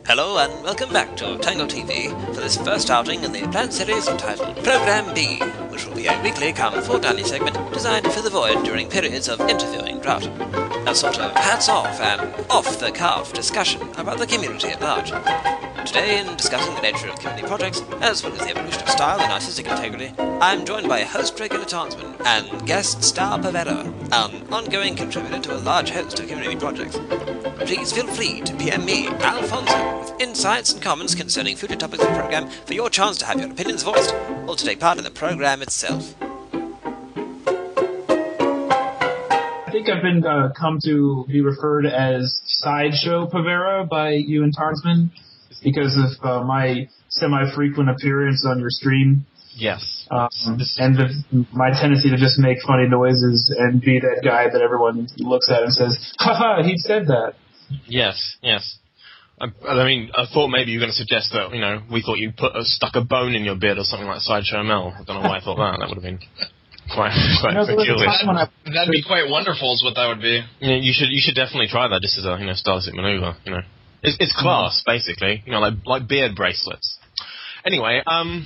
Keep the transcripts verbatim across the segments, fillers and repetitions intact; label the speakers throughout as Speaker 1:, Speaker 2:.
Speaker 1: Hello and welcome back to Tango T V for this first outing in the planned series entitled Program B, which will be a weekly come fortnightly segment designed to fill the void during periods of interviewing drought. A sort of hats-off and off-the-cuff discussion about the community at large. Today, in discussing the nature of community projects, as well as the evolution of style and artistic integrity, I'm joined by host regular Tarnsman and guest star Pavetta, an ongoing contributor to a large host of community projects. Please feel free to P M me, Alfonso, with insights and comments concerning future topics of the program for your chance to have your opinions voiced, or to take part in the program itself.
Speaker 2: I think I've been uh, come to be referred as Sideshow Pavera by you and Tarnsman because of uh, my semi-frequent appearance on your stream.
Speaker 3: Yes.
Speaker 2: Um, and the, my tendency to just make funny noises and be that guy that everyone looks at and says, haha, he said that.
Speaker 3: Yes, yes. I, I mean, I thought maybe you were going to suggest that, you know, we thought you put a, stuck a bone in your beard or something like Sideshow Mel. I don't know why I thought that. That would have been quite, quite
Speaker 4: no,
Speaker 3: peculiar.
Speaker 4: That, that'd be quite wonderful is what that would be.
Speaker 3: Yeah, you should you should definitely try that just as a, you know, stylistic maneuver, you know. It's, it's class, basically. You know, like like beard bracelets. Anyway, um...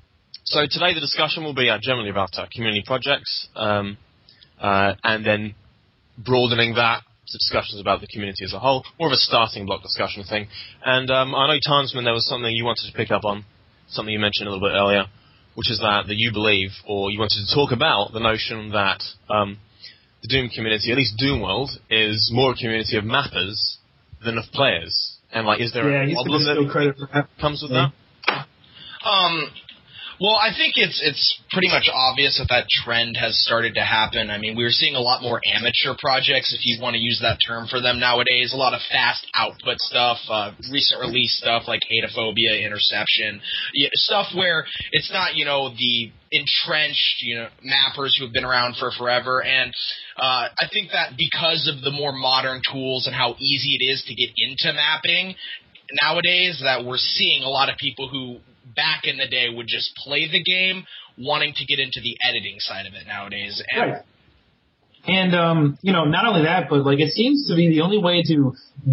Speaker 3: so today the discussion will be uh, generally about uh, community projects, um, uh, and then broadening that to discussions about the community as a whole, more of a starting block discussion thing. And um, I know, Tarnsman, there was something you wanted to pick up on, something you mentioned a little bit earlier, which is that, that you believe, or you wanted to talk about the notion that um, the Doom community, at least Doom World, is more a community of mappers than of players. And, like, is there
Speaker 2: yeah,
Speaker 3: a problem that
Speaker 2: credit for that.
Speaker 3: comes with
Speaker 2: yeah.
Speaker 3: that?
Speaker 4: Um... Well, I think it's it's pretty much obvious that that trend has started to happen. I mean, we're seeing a lot more amateur projects, if you want to use that term for them nowadays. A lot of fast output stuff, uh, recent release stuff like Hatophobia, Interception, yeah, stuff where it's not, you know, the entrenched, you know, mappers who have been around for forever. And uh, I think that because of the more modern tools and how easy it is to get into mapping nowadays, that we're seeing a lot of people who back in the day would just play the game, wanting to get into the editing side of it nowadays. And
Speaker 2: right. And, um, you know, not only that, but, like, it seems to be the only way to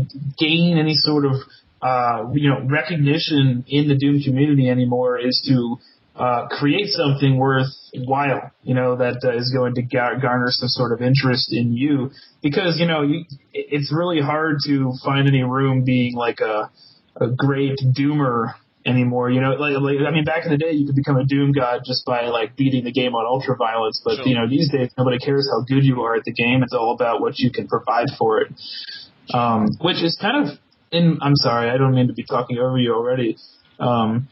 Speaker 2: gain any sort of, uh, you know, recognition in the Doom community anymore is to uh, create something worthwhile, you know, that uh, is going to gar- garner some sort of interest in you. Because, you know, you, it's really hard to find any room being, like, a, a great Doomer anymore, you know, like, like I mean, back in the day, you could become a Doom god just by like beating the game on ultraviolence, but
Speaker 3: sure.
Speaker 2: you know, these days nobody cares how good you are at the game. It's all about what you can provide for it, um, which is kind of. In, I'm sorry, I don't mean to be talking over you already, um,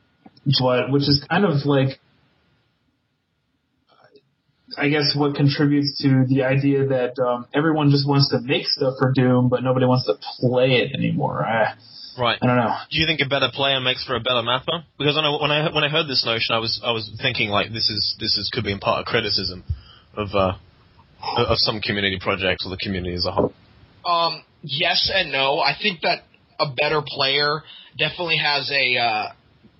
Speaker 2: but which is kind of like, I guess, what contributes to the idea that um, everyone just wants to make stuff for Doom, but nobody wants to play it anymore. I,
Speaker 3: Right.
Speaker 2: I don't know.
Speaker 3: Do you think a better player makes for a better mapper? Because I know when I when I heard this notion, I was I was thinking like this is this is could be in part a criticism of uh, of some community projects or the community as a whole.
Speaker 4: Um, yes and no. I think that a better player definitely has a. Uh,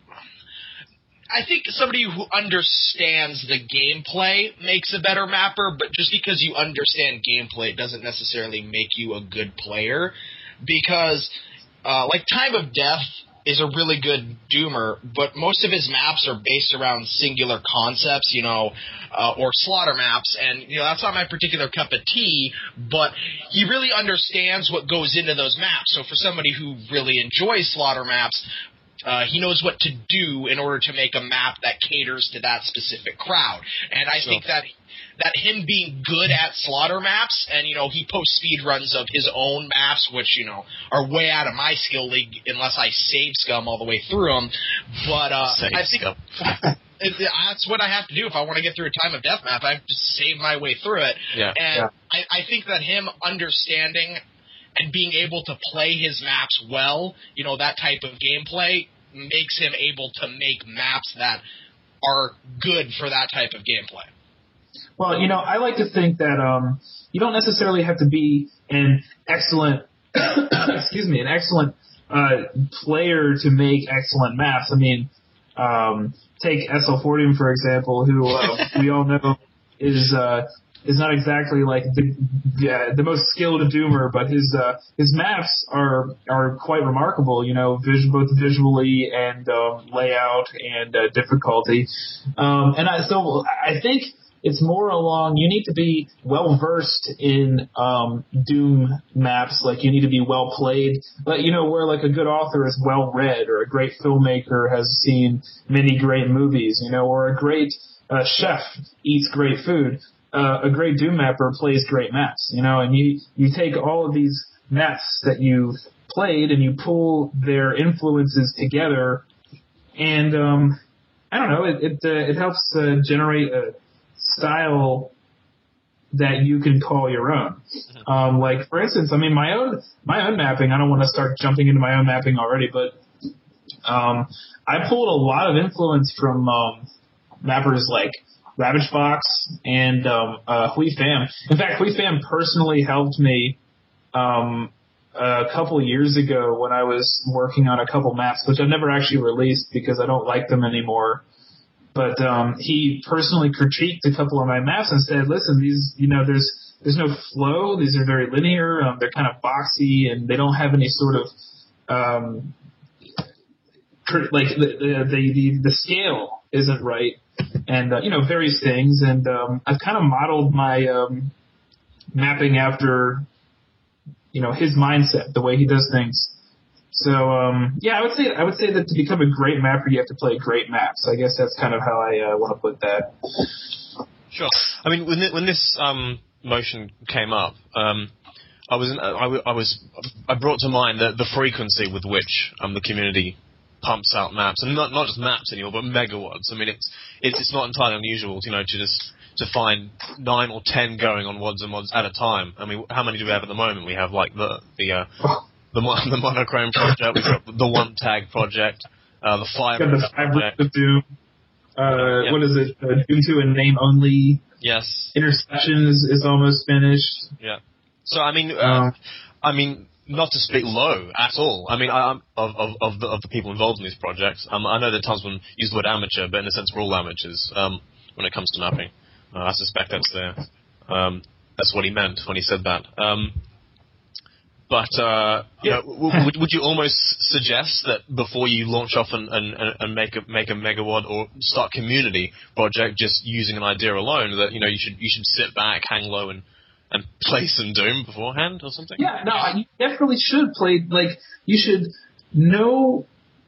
Speaker 4: I think somebody who understands the gameplay makes a better mapper, but just because you understand gameplay doesn't necessarily make you a good player, because. Uh, like Time of Death is a really good Doomer, but most of his maps are based around singular concepts, you know, uh, or slaughter maps, and, you know, that's not my particular cup of tea, but he really understands what goes into those maps. So for somebody who really enjoys slaughter maps, uh, he knows what to do in order to make a map that caters to that specific crowd. And I
Speaker 3: sure.
Speaker 4: think that that him being good at slaughter maps, and, you know, he posts speed runs of his own maps, which, you know, are way out of my skill league unless I save scum all the way through them. But uh,
Speaker 3: save
Speaker 4: I think
Speaker 3: scum.
Speaker 4: it, that's what I have to do if I want to get through a Time of Death map. I have to save my way through it.
Speaker 3: Yeah.
Speaker 4: And
Speaker 2: yeah.
Speaker 4: I, I think that him understanding and being able to play his maps well, you know, that type of gameplay makes him able to make maps that are good for that type of gameplay.
Speaker 2: Well, you know, I like to think that um, you don't necessarily have to be an excellent, excuse me, an excellent uh, player to make excellent maps. I mean, um, take S L Fortium, for example, who uh, we all know is uh, is not exactly like the yeah, the most skilled Doomer, but his uh, his maps are are quite remarkable. You know, vis- both visually and um, layout and uh, difficulty. Um, and I, so I think it's more along. You need to be well versed in um, Doom maps. Like you need to be well played. But you know, where like a good author is well read, or a great filmmaker has seen many great movies. You know, or a great uh, chef eats great food. Uh, a great Doom mapper plays great maps, you know, and you, you take all of these maps that you've played and you pull their influences together, and um, I don't know, it it, uh, it helps uh, generate a style that you can call your own. Um, like for instance, I mean my own my own mapping. I don't want to start jumping into my own mapping already, but um, I pulled a lot of influence from um, mappers like Ravage Fox and um, uh, Hui Pham. In fact, Hui Pham personally helped me um, a couple years ago when I was working on a couple maps, which I've never actually released because I don't like them anymore. But um, he personally critiqued a couple of my maps and said, "Listen, these, you know, there's there's no flow. These are very linear. Um, they're kind of boxy, and they don't have any sort of um, like the the the, the scale isn't right." And, uh, you know, various things. And um, I've kind of modeled my um, mapping after, you know, his mindset, the way he does things. So, um, yeah, I would say I would say that to become a great mapper, you have to play great maps. I guess that's kind of how I uh, want to put that.
Speaker 3: Sure. I mean, when, th- when this um, motion came up, um, I was in, I, w- I was I brought to mind the, the frequency with which um, the community pumps out maps, and not not just maps anymore, but megawads. I mean, it's it's it's not entirely unusual, you know, to just to find nine or ten going on wads and mods at a time. I mean, how many do we have at the moment? We have like the the uh, the, the Monochrome project, we've got the One Tag project, uh, the Fire
Speaker 2: the
Speaker 3: project.
Speaker 2: Of Doom. Uh,
Speaker 3: yeah.
Speaker 2: What is it? Uh, Doom two and name only.
Speaker 3: Yes.
Speaker 2: Interception is, is almost finished.
Speaker 3: Yeah. So I mean, uh,
Speaker 2: um,
Speaker 3: I mean. Not to speak low at all. I mean, I, I'm, of, of, of, the, of the people involved in these projects, um, I know that Tasman used the word amateur, but in a sense we're all amateurs um, when it comes to mapping. Uh, I suspect that's there. Um, that's what he meant when he said that. Um, but uh, you know, w- would, would you almost suggest that before you launch off and, and, and make a make a megawad or start community project just using an idea alone, that you know you should you should sit back, hang low, and And play some Doom beforehand or something?
Speaker 2: Yeah, no, you definitely should play, like, you should know,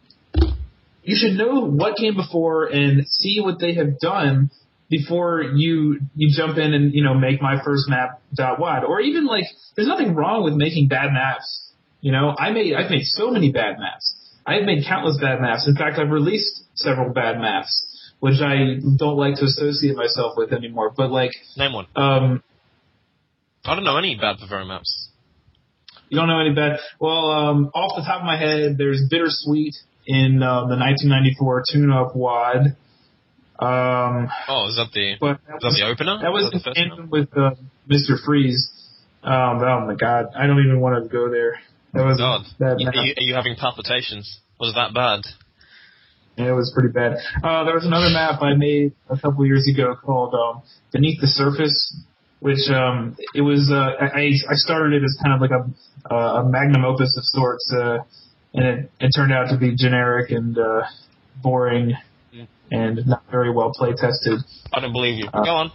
Speaker 2: you should know what came before and see what they have done before you, you jump in and, you know, make my first map dot wad. Or even, like, there's nothing wrong with making bad maps. You know, I made, I've made so many bad maps. I've made countless bad maps. In fact, I've released several bad maps, which I don't like to associate myself with anymore. But, like...
Speaker 3: Name one.
Speaker 2: Um...
Speaker 3: I don't know any bad Bavaria maps.
Speaker 2: You don't know any bad? Well, um, off the top of my head, there's Bittersweet in uh, the nineteen ninety-four tune-up wad. Um,
Speaker 3: oh, is that the
Speaker 2: but
Speaker 3: that was, is that the opener?
Speaker 2: That was
Speaker 3: that
Speaker 2: the tandem with uh, Mister Freeze. Um, oh my God, I don't even want to go there. That was
Speaker 3: God.
Speaker 2: that.
Speaker 3: Are you, are you having palpitations? Was it that bad?
Speaker 2: Yeah, it was pretty bad. Uh, there was another map I made a couple years ago called um, Beneath the Surface. Which um, it was, uh, I I started it as kind of like a a magnum opus of sorts, uh, and it, it turned out to be generic and uh, boring mm. and not very well play tested.
Speaker 3: I don't believe you.
Speaker 2: Uh,
Speaker 3: Go on.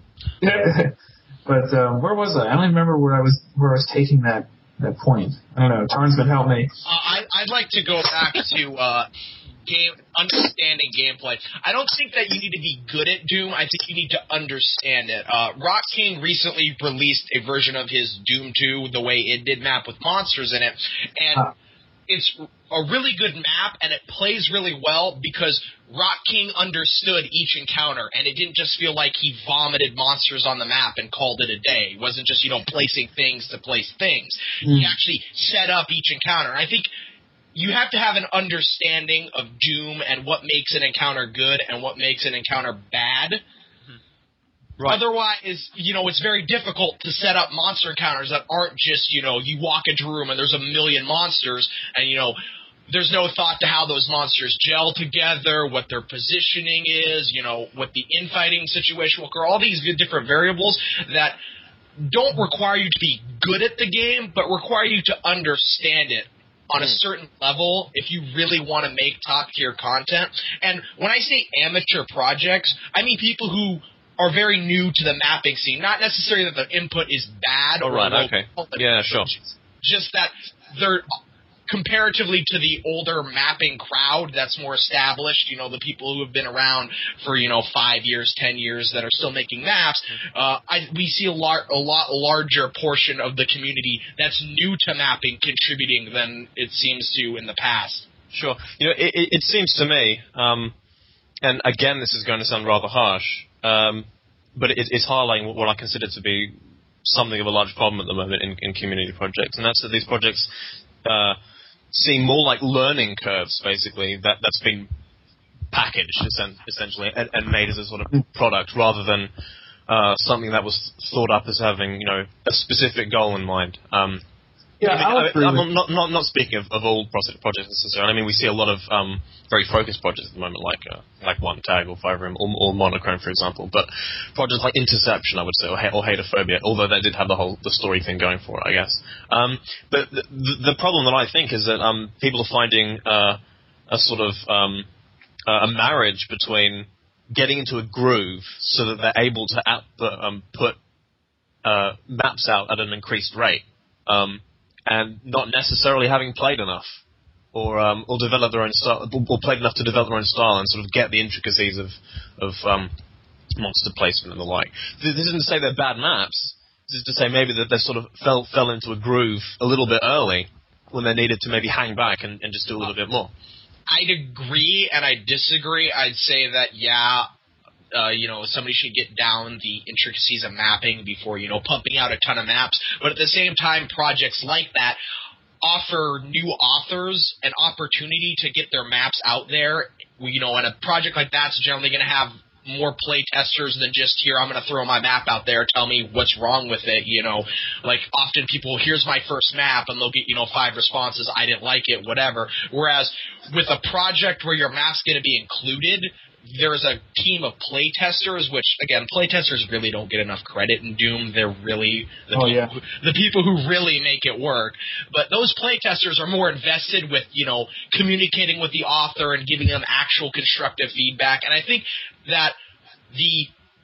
Speaker 2: But um, where was I? I don't even remember where I was where I was taking that that point. I don't know. Tarnsman, help me.
Speaker 4: Uh, I I'd like to go back to. Uh, Game, understanding gameplay. I don't think that you need to be good at Doom. I think you need to understand it. Uh, Rock King recently released a version of his Doom two, the way it did map with monsters in it, and uh. it's a really good map, and it plays really well because Rock King understood each encounter, and it didn't just feel like he vomited monsters on the map and called it a day. It wasn't just, you know, placing things to place things. Mm. He actually set up each encounter. I think you have to have an understanding of Doom and what makes an encounter good and what makes an encounter bad. Right. Otherwise, you know, it's very difficult to set up monster encounters that aren't just, you know, you walk into a room and there's a million monsters and, you know, there's no thought to how those monsters gel together, what their positioning is, you know, what the infighting situation will occur, all these different variables that don't require you to be good at the game, but require you to understand it on a certain level if you really want to make top-tier content. And when I say amateur projects, I mean people who are very new to the mapping scene. Not necessarily that the input is bad.
Speaker 3: Oh,
Speaker 4: or
Speaker 3: right,
Speaker 4: low,
Speaker 3: okay. Yeah, sure.
Speaker 4: Just that they're comparatively to the older mapping crowd that's more established, you know, the people who have been around for, you know, five years, ten years that are still making maps, uh, I, we see a, lar- a lot larger portion of the community that's new to mapping contributing than it seems to in the past.
Speaker 3: Sure. You know, it, it, it seems to me, um, and again, this is going to sound rather harsh, um, but it, it's highlighting what I consider to be something of a large problem at the moment in, in community projects, and that's that these projects uh, seem more like learning curves, basically, that, that's been packaged, essentially, and, and made as a sort of product, rather than uh, something that was thought up as having, you know, a specific goal in mind. Um,
Speaker 2: yeah,
Speaker 3: I mean,
Speaker 2: I
Speaker 3: I'm not, not, not speaking of, of all projects necessarily. I mean, we see a lot of um, very focused projects at the moment, like uh, like One Tag or Five Room or, or Monochrome, for example. But projects like Interception, I would say, or, or Hateophobia, although they did have the whole the story thing going for it, I guess. Um, but the, the problem that I think is that um, people are finding uh, a sort of um, uh, a marriage between getting into a groove so that they're able to output, um, put uh, maps out at an increased rate. Um, and not necessarily having played enough, or um, or developed their own style, or played enough to develop their own style and sort of get the intricacies of of um, monster placement and the like. This isn't to say they're bad maps. This is to say maybe that they sort of fell fell into a groove a little bit early when they needed to maybe hang back and, and just do a little bit more.
Speaker 4: I'd agree and I disagree. I'd say that yeah. Uh, you know, somebody should get down the intricacies of mapping before, you know, pumping out a ton of maps. But at the same time, projects like that offer new authors an opportunity to get their maps out there. You know, and a project like that's generally going to have more play testers than just, here, I'm going to throw my map out there, tell me what's wrong with it, you know. Like, often people, here's my first map, and they'll get, you know, five responses, I didn't like it, whatever. Whereas with a project where your map's going to be included, there's a team of play testers, which, again, play testers really don't get enough credit in Doom. They're really the,
Speaker 2: oh,
Speaker 4: people,
Speaker 2: yeah.
Speaker 4: who, the people who really make it work. But those play testers are more invested with, you know, communicating with the author and giving them actual constructive feedback. And I think that the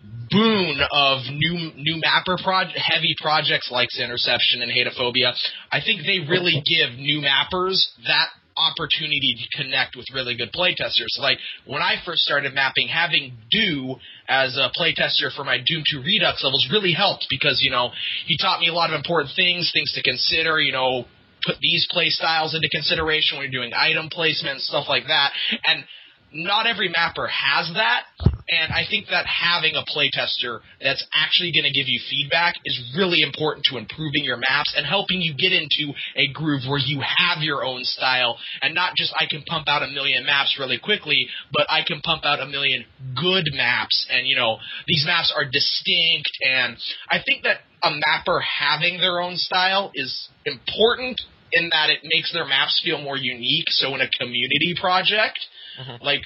Speaker 4: boon of new new mapper pro- heavy projects like Interception and Hateophobia, I think they really give new mappers that opportunity to connect with really good playtesters. Like, when I first started mapping, having Do as a playtester for my Doom two Redux levels really helped because, you know, he taught me a lot of important things, things to consider, you know, put these play styles into consideration when you're doing item placement, stuff like that. And not every mapper has that, and I think that having a playtester that's actually going to give you feedback is really important to improving your maps and helping you get into a groove where you have your own style, and not just I can pump out a million maps really quickly, but I can pump out a million good maps, and, you know, these maps are distinct, and I think that a mapper having their own style is important in that it makes their maps feel more unique. So in a community project, mm-hmm. like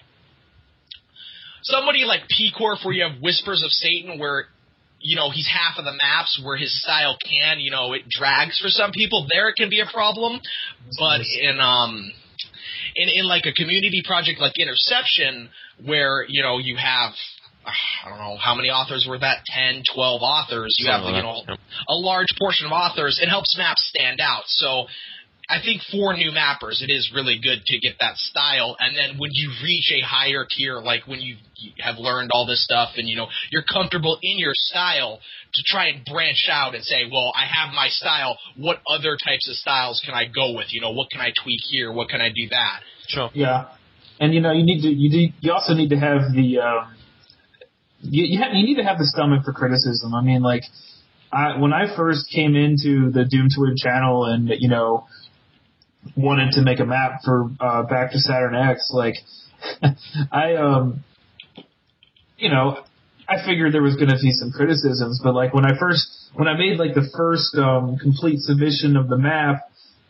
Speaker 4: somebody like P-Corp, where you have Whispers of Satan, where, you know, he's half of the maps, where his style can, you know, it drags for some people. There it can be a problem. But in um in in like a community project like Interception, where, you know, you have, I don't know how many authors were that, ten, twelve authors. You Something have, you know, yep. a large portion of authors. It helps maps stand out. So I think for new mappers, it is really good to get that style. And then when you reach a higher tier, like when you have learned all this stuff and, you know, you're comfortable in your style, to try and branch out and say, well, I have my style. What other types of styles can I go with? You know, what can I tweak here? What can I do that?
Speaker 3: Sure.
Speaker 2: Yeah. And, you know, you need to, you need, you also need to have the, um, you, you, have, you need to have the stomach for criticism. I mean, like, I, when I first came into the Doom Twin channel and, you know, wanted to make a map for uh, Back to Saturn X, like, I, um, you know, I figured there was going to be some criticisms, but, like, when I first, when I made, like, the first um, complete submission of the map,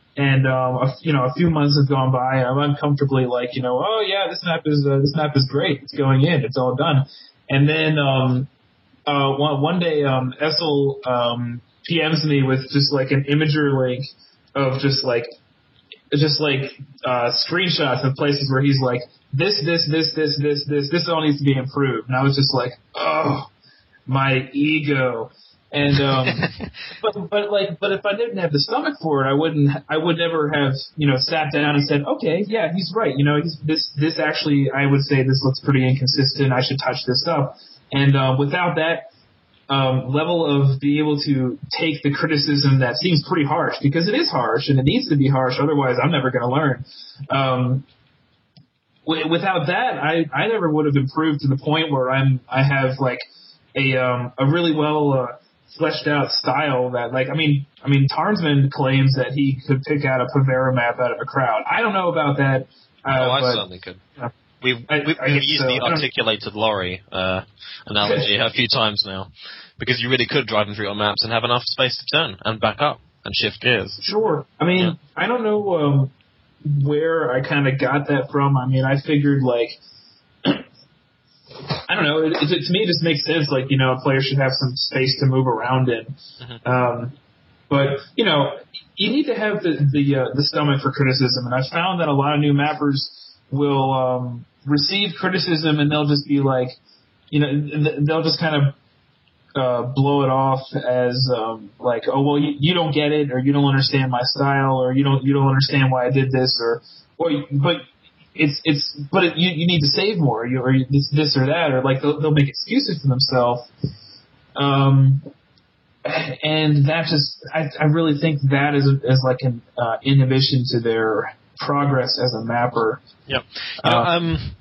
Speaker 2: And um, a, you know, a few months have gone by. I'm uncomfortably like, you know, oh yeah, this map is uh, this map is great. It's going in. It's all done. And then um, uh, one, one day, um, Essel um, P Ms me with just like an imager link of just like just like uh, screenshots of places where he's like, this, this, this, this, this, this, this all needs to be improved. And I was just like, oh, my ego. And um, but but like but if I didn't have the stomach for it, I wouldn't I would never have you know sat down and said, okay, yeah, he's right. You know, he's, this this actually I would say this looks pretty inconsistent. I should touch this up. And uh, without that um, level of being able to take the criticism that seems pretty harsh, because it is harsh and it needs to be harsh. Otherwise, I'm never going to learn. Um, w- without that, I I never would have improved to the point where I'm I have like a um, a really well. Uh, fleshed out style that, like, I mean, I mean, Tarnsman claims that he could pick out a Pavera map out of a crowd. I don't know about that. Uh,
Speaker 3: oh, I
Speaker 2: but,
Speaker 3: certainly could.
Speaker 2: Uh,
Speaker 3: we've
Speaker 2: I,
Speaker 3: we've,
Speaker 2: I
Speaker 3: we've used
Speaker 2: so.
Speaker 3: the articulated lorry uh, analogy a few times now, because you really could drive them through your maps and have enough space to turn and back up and shift gears.
Speaker 2: Sure. I mean, yeah. I don't know um, where I kind of got that from. I mean, I figured, like, I don't know. It, it, to me, it just makes sense. Like, you know, a player should have some space to move around in. Mm-hmm. Um, but you know, you need to have the the, uh, the stomach for criticism. And I've found that a lot of new mappers will um, receive criticism and they'll just be like, you know, they'll just kind of uh, blow it off as um, like, oh well, you, you don't get it, or you don't understand my style, or you don't you don't understand why I did this, or or but. It's it's but it, you you need to save more, you, or you, this this or that, or like they'll, they'll make excuses for themselves, um, and that just I I really think that is is like an uh, inhibition to their progress as a mapper.
Speaker 3: Yep. You know, uh, um,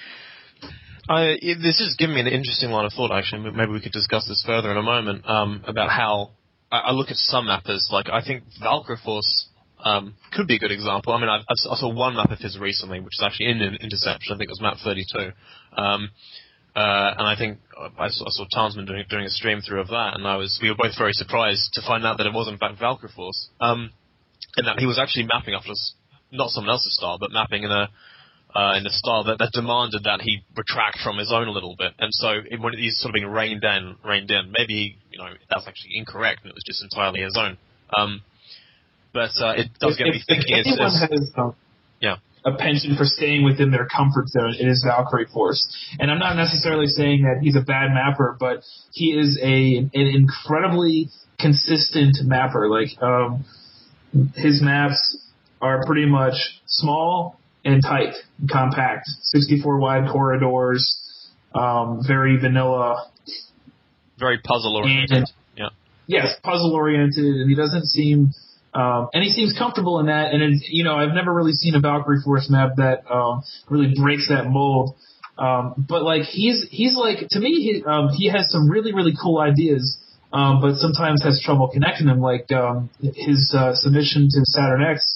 Speaker 3: I this is giving me an interesting line of thought. Actually, maybe we could discuss this further in a moment. Um, about how I, I look at some mappers. Like I think Valkyrie Force. Um, could be a good example. I mean, I've, I saw one map of his recently, which is actually in an interception. I think it was map thirty-two. Um, uh, and I think I saw, I saw Tarnsman doing, doing a stream through of that, and I was we were both very surprised to find out that it was in fact Valkyrie Force. Um, and that he was actually mapping after not someone else's style, but mapping in a uh, in a style that, that demanded that he retract from his own a little bit. And so it, when he's sort of being reined in, reined in, maybe he, you know that's actually incorrect, and it was just entirely his own. Um, But uh, it does
Speaker 2: if,
Speaker 3: get me
Speaker 2: if,
Speaker 3: thinking.
Speaker 2: If anyone it's, it's, has um,
Speaker 3: yeah.
Speaker 2: a penchant for staying within their comfort zone, it is Valkyrie Force. And I'm not necessarily saying that he's a bad mapper, but he is a an incredibly consistent mapper. Like um, his maps are pretty much small and tight, and compact, sixty-four wide corridors, um, very vanilla,
Speaker 3: very puzzle oriented. Yeah.
Speaker 2: Yes, puzzle oriented, and he doesn't seem. Um, and he seems comfortable in that, and it, you know, I've never really seen a Valkyrie Force map that um, really breaks that mold. Um, but like he's he's like to me, he, um, he has some really really cool ideas, um, but sometimes has trouble connecting them. Like um, his uh, submission to Saturn X,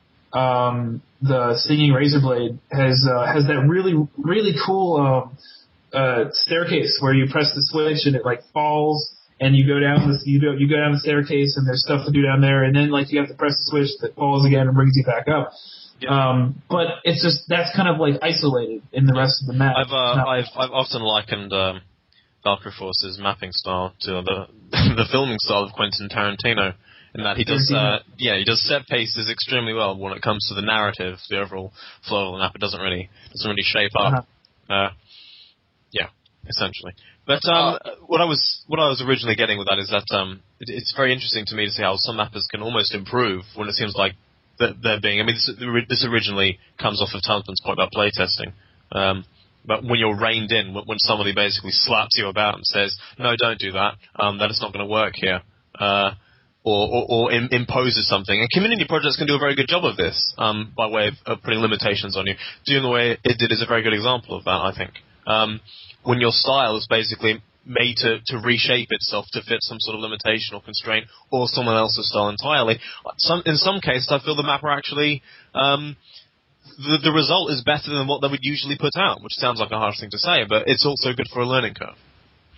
Speaker 2: um, the Singing Razorblade has uh, has that really really cool um, uh, staircase where you press the switch and it like falls. And you go down this, you go, you go down the staircase, and there's stuff to do down there, and then like you have to press the switch that falls again and brings you back up. Yeah. Um, but it's just that's kind of like isolated in the rest of the map.
Speaker 3: I've uh, I've I've often likened um, Valkyrie Force's mapping style to the the filming style of Quentin Tarantino, in that he does uh, yeah he does set pieces extremely well when it comes to the narrative, the overall flow of the map. It doesn't really doesn't really shape up. Uh-huh. Uh, yeah, essentially. But um, uh, what I was what I was originally getting with that is that um, it, it's very interesting to me to see how some mappers can almost improve when it seems like that they're being. I mean, this, this originally comes off of Tarnsman's point about playtesting. Um, but when you're reined in, when somebody basically slaps you about and says, "No, don't do that. Um, that is not going to work here," uh, or or, or im- imposes something, and community projects can do a very good job of this um, by way of, of putting limitations on you. Doing the way it did is a very good example of that, I think. Um, when your style is basically made to, to reshape itself to fit some sort of limitation or constraint or someone else's style entirely. Some, in some cases, I feel the mapper actually, um, the, the result is better than what they would usually put out, which sounds like a harsh thing to say, but it's also good for a learning curve.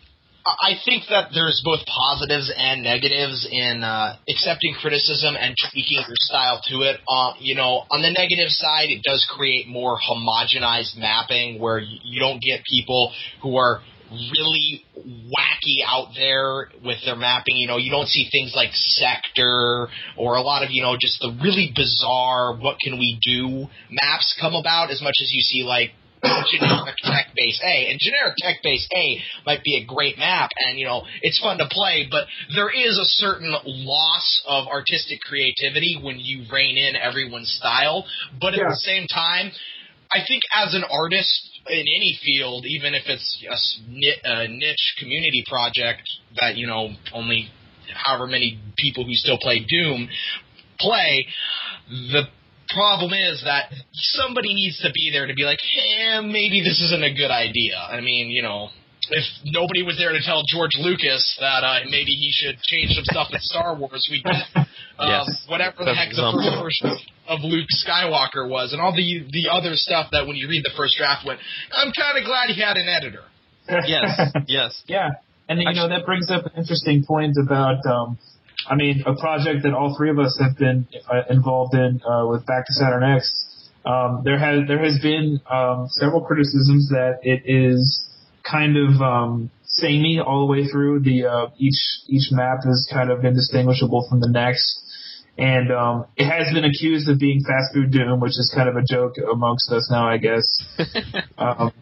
Speaker 4: I think that there's both positives and negatives in uh, accepting criticism and tweaking your style to it. Uh, you know, on the negative side, it does create more homogenized mapping where you don't get people who are really wacky out there with their mapping. You know, you don't see things like Sector or a lot of, you know, just the really bizarre what can we do maps come about as much as you see like generic Tech Base A. And generic Tech Base A might be a great map, and, you know, it's fun to play, but there is a certain loss of artistic creativity when you rein in everyone's style. But at yeah. the same time, I think as an artist in any field, even if it's a niche community project that, you know, only however many people who still play Doom play, the problem is that somebody needs to be there to be like, hey, maybe this isn't a good idea. I mean, you know, if nobody was there to tell George Lucas that uh, maybe he should change some stuff in Star Wars, we get um, yes. whatever the heck the first version of Luke Skywalker was, and all the the other stuff that when you read the first draft went, I'm kind of glad he had an editor.
Speaker 3: Yes, yes.
Speaker 2: Yeah, and you know, that brings up an interesting point about um, I mean, a project that all three of us have been uh, involved in uh, with Back to Saturn X. Um, there has there has been um, several criticisms that it is kind of um, samey all the way through. The uh, each each map is kind of indistinguishable from the next, and um, it has been accused of being fast food Doom, which is kind of a joke amongst us now, I guess. um,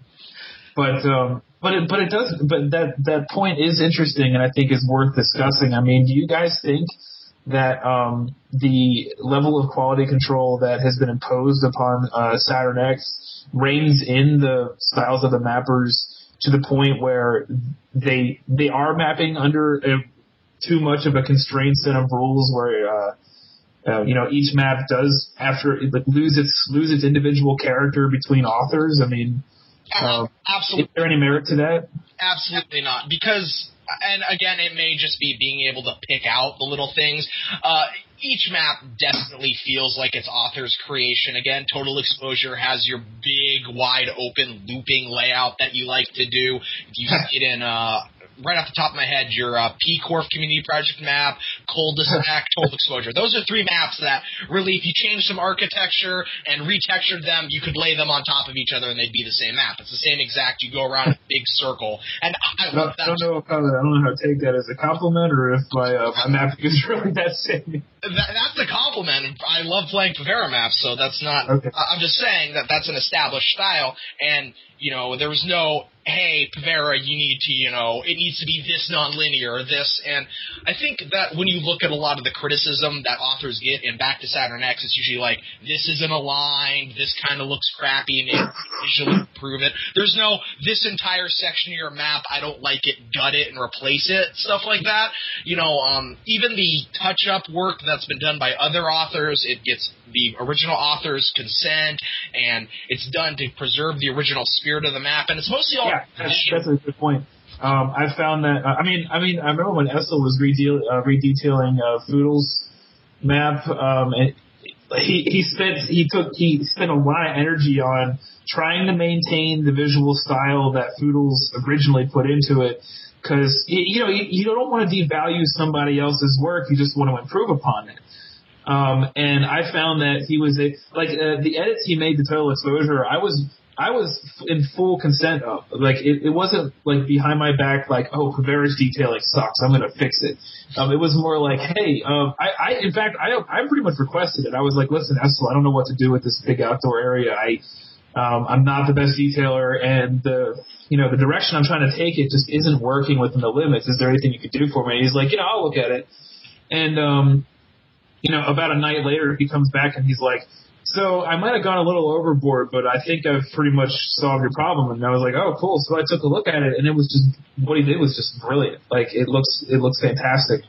Speaker 2: but um, But it, but it does. But that that point is interesting, and I think is worth discussing. I mean, do you guys think that um, the level of quality control that has been imposed upon uh, Saturn X reins in the styles of the mappers to the point where they they are mapping under a, too much of a constrained set of rules, where uh, uh, you know, each map does after it lose its lose its individual character between authors? I mean.
Speaker 4: Uh, Absolutely.
Speaker 2: Is there any merit to that?
Speaker 4: Absolutely not. Because, and again, it may just be being able to pick out the little things. Uh, each map definitely feels like its author's creation. Again, Total Exposure has your big, wide open looping layout that you like to do. You see it in, uh, right off the top of my head, your uh, P-Corp Community Project map, Cul-de-sac, Total Exposure. Those are three maps that really, if you change some architecture and retextured them, you could lay them on top of each other and they'd be the same map. It's the same exact, you go around a big circle. And I love that.
Speaker 2: I don't know how, I don't know how to take that as a compliment or if my, uh, my map is really that same.
Speaker 4: That, that's a compliment. I love playing Pavera maps, so that's not... Okay. I'm just saying that that's an established style, and, you know, there was no, hey, Pavera, you need to, you know, it needs to be this nonlinear or this, and I think that when you look at a lot of the criticism that authors get in Back to Saturn X, it's usually like, this isn't aligned, this kind of looks crappy, and visually improve it. There's no, this entire section of your map, I don't like it, gut it, and replace it, stuff like that. You know, um, even the touch-up work that's been done by other authors, it gets the original author's consent, and it's done to preserve the original spirit of the map, and it's mostly all...
Speaker 2: Yeah, that's, that's a good point. Um, I found that, uh, I mean, I mean, I remember when Essel was redeal, uh, redetailing uh, Foodle's map, um, and he, he spent, he took, he spent a lot of energy on trying to maintain the visual style that Foodle's originally put into it, because, you know, you, you don't want to devalue somebody else's work, you just want to improve upon it. Um, and I found that he was a, like, uh, the edits he made to Total Exposure, I was, I was in full consent of. Like, it, it wasn't, like, behind my back, like, oh, Pavera's detailing sucks, I'm gonna fix it. Um, it was more like, hey, um, I, I, in fact, I, I pretty much requested it. I was like, listen, Essel, I don't know what to do with this big outdoor area. I, um, I'm not the best detailer, and the, you know, the direction I'm trying to take it just isn't working within the limits. Is there anything you could do for me? And he's like, you know, I'll look at it. And, um, you know, about a night later, he comes back and he's like, so I might have gone a little overboard, but I think I've pretty much solved your problem. And I was like, oh, cool. So I took a look at it, and it was just, what he did was just brilliant. Like, it looks, it looks fantastic.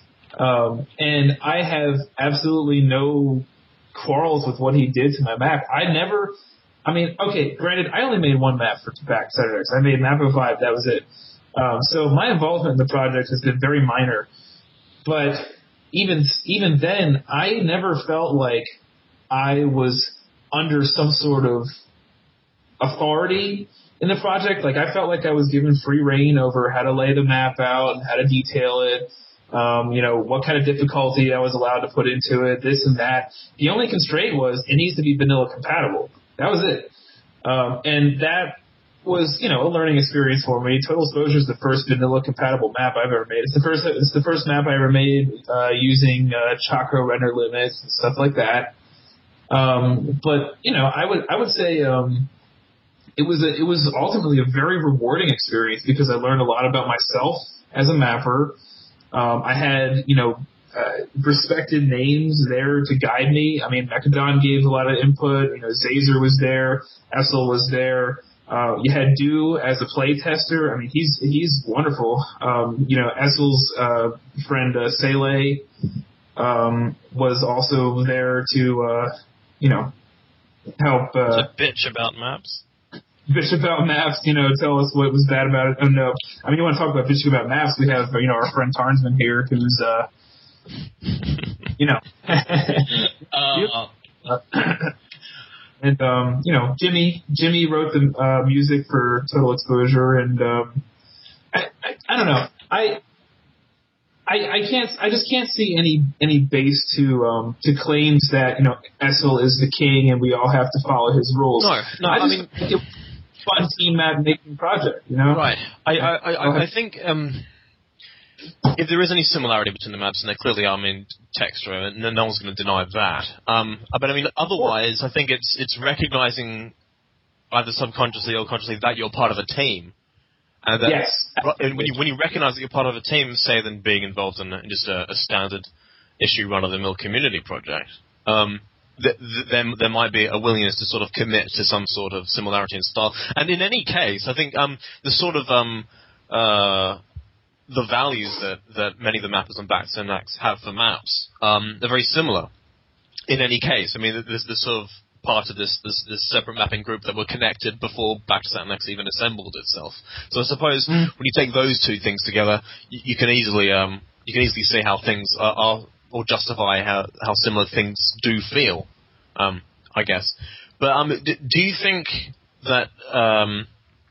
Speaker 2: Um, and I have absolutely no quarrels with what he did to my map. I never, I mean, okay, granted, I only made one map for Back Saturday X. I made map of five, that was it. Um, so my involvement in the project has been very minor. But even, even then, I never felt like I was under some sort of authority in the project, like I felt like I was given free reign over how to lay the map out and how to detail it. Um, you know, what kind of difficulty I was allowed to put into it, this and that. The only constraint was it needs to be vanilla compatible. That was it. Um, and that was, you know, a learning experience for me. Total Exposure is the first vanilla compatible map I've ever made. It's the first, it's the first map I ever made, uh, using, uh, Chakra render limits and stuff like that. Um, but, you know, I would, I would say, um, it was a, it was ultimately a very rewarding experience because I learned a lot about myself as a mapper. Um, I had, you know, uh, respected names there to guide me. I mean, Mechadon gave a lot of input. You know, Zazer was there. Essel was there. Uh, you had Do as a play tester. I mean, he's, he's wonderful. Um, you know, Essel's, uh, friend, uh, Sele, um, was also there to, uh, you know, help, uh,
Speaker 3: to bitch about maps.
Speaker 2: Bitch about maps, you know, tell us what was bad about it. Oh no, I mean, you want to talk about bitching about maps? We have, you know, our friend Tarnsman here, who's, uh, you know, uh, and um, you know, Jimmy, Jimmy wrote the uh, music for Total Exposure, and um, I, I, I don't know, I, I, I can't, I just can't see any any base to um to claims that you know Essel is the king and we all have to follow his rules.
Speaker 3: No, no,
Speaker 2: I,
Speaker 3: I
Speaker 2: just
Speaker 3: mean.
Speaker 2: think it, fun team map making project, you know?
Speaker 3: Right. I I, I, I think um, if there is any similarity between the maps, and there clearly are, I mean, Textra, and no one's going to deny that. Um, but I mean, otherwise, I think it's it's recognizing either subconsciously or consciously that you're part of a team. And that,
Speaker 2: yes.
Speaker 3: And when you when you recognize that you're part of a team, say, than being involved in just a, a standard issue run-of-the-mill community project. Um, Th- th- there, there might be a willingness to sort of commit to some sort of similarity in style. And in any case, I think um, the sort of um, uh, the values that, that many of the mappers on Back-to-Nax have for maps um, are very similar. In any case, I mean, there's this sort of part of this, this this separate mapping group that were connected before Back-to-Nax even assembled itself. So I suppose mm. when you take those two things together, you, you can easily um, you can easily see how things are. are or justify how, how similar things do feel, um, I guess. But um, d- do you think that um,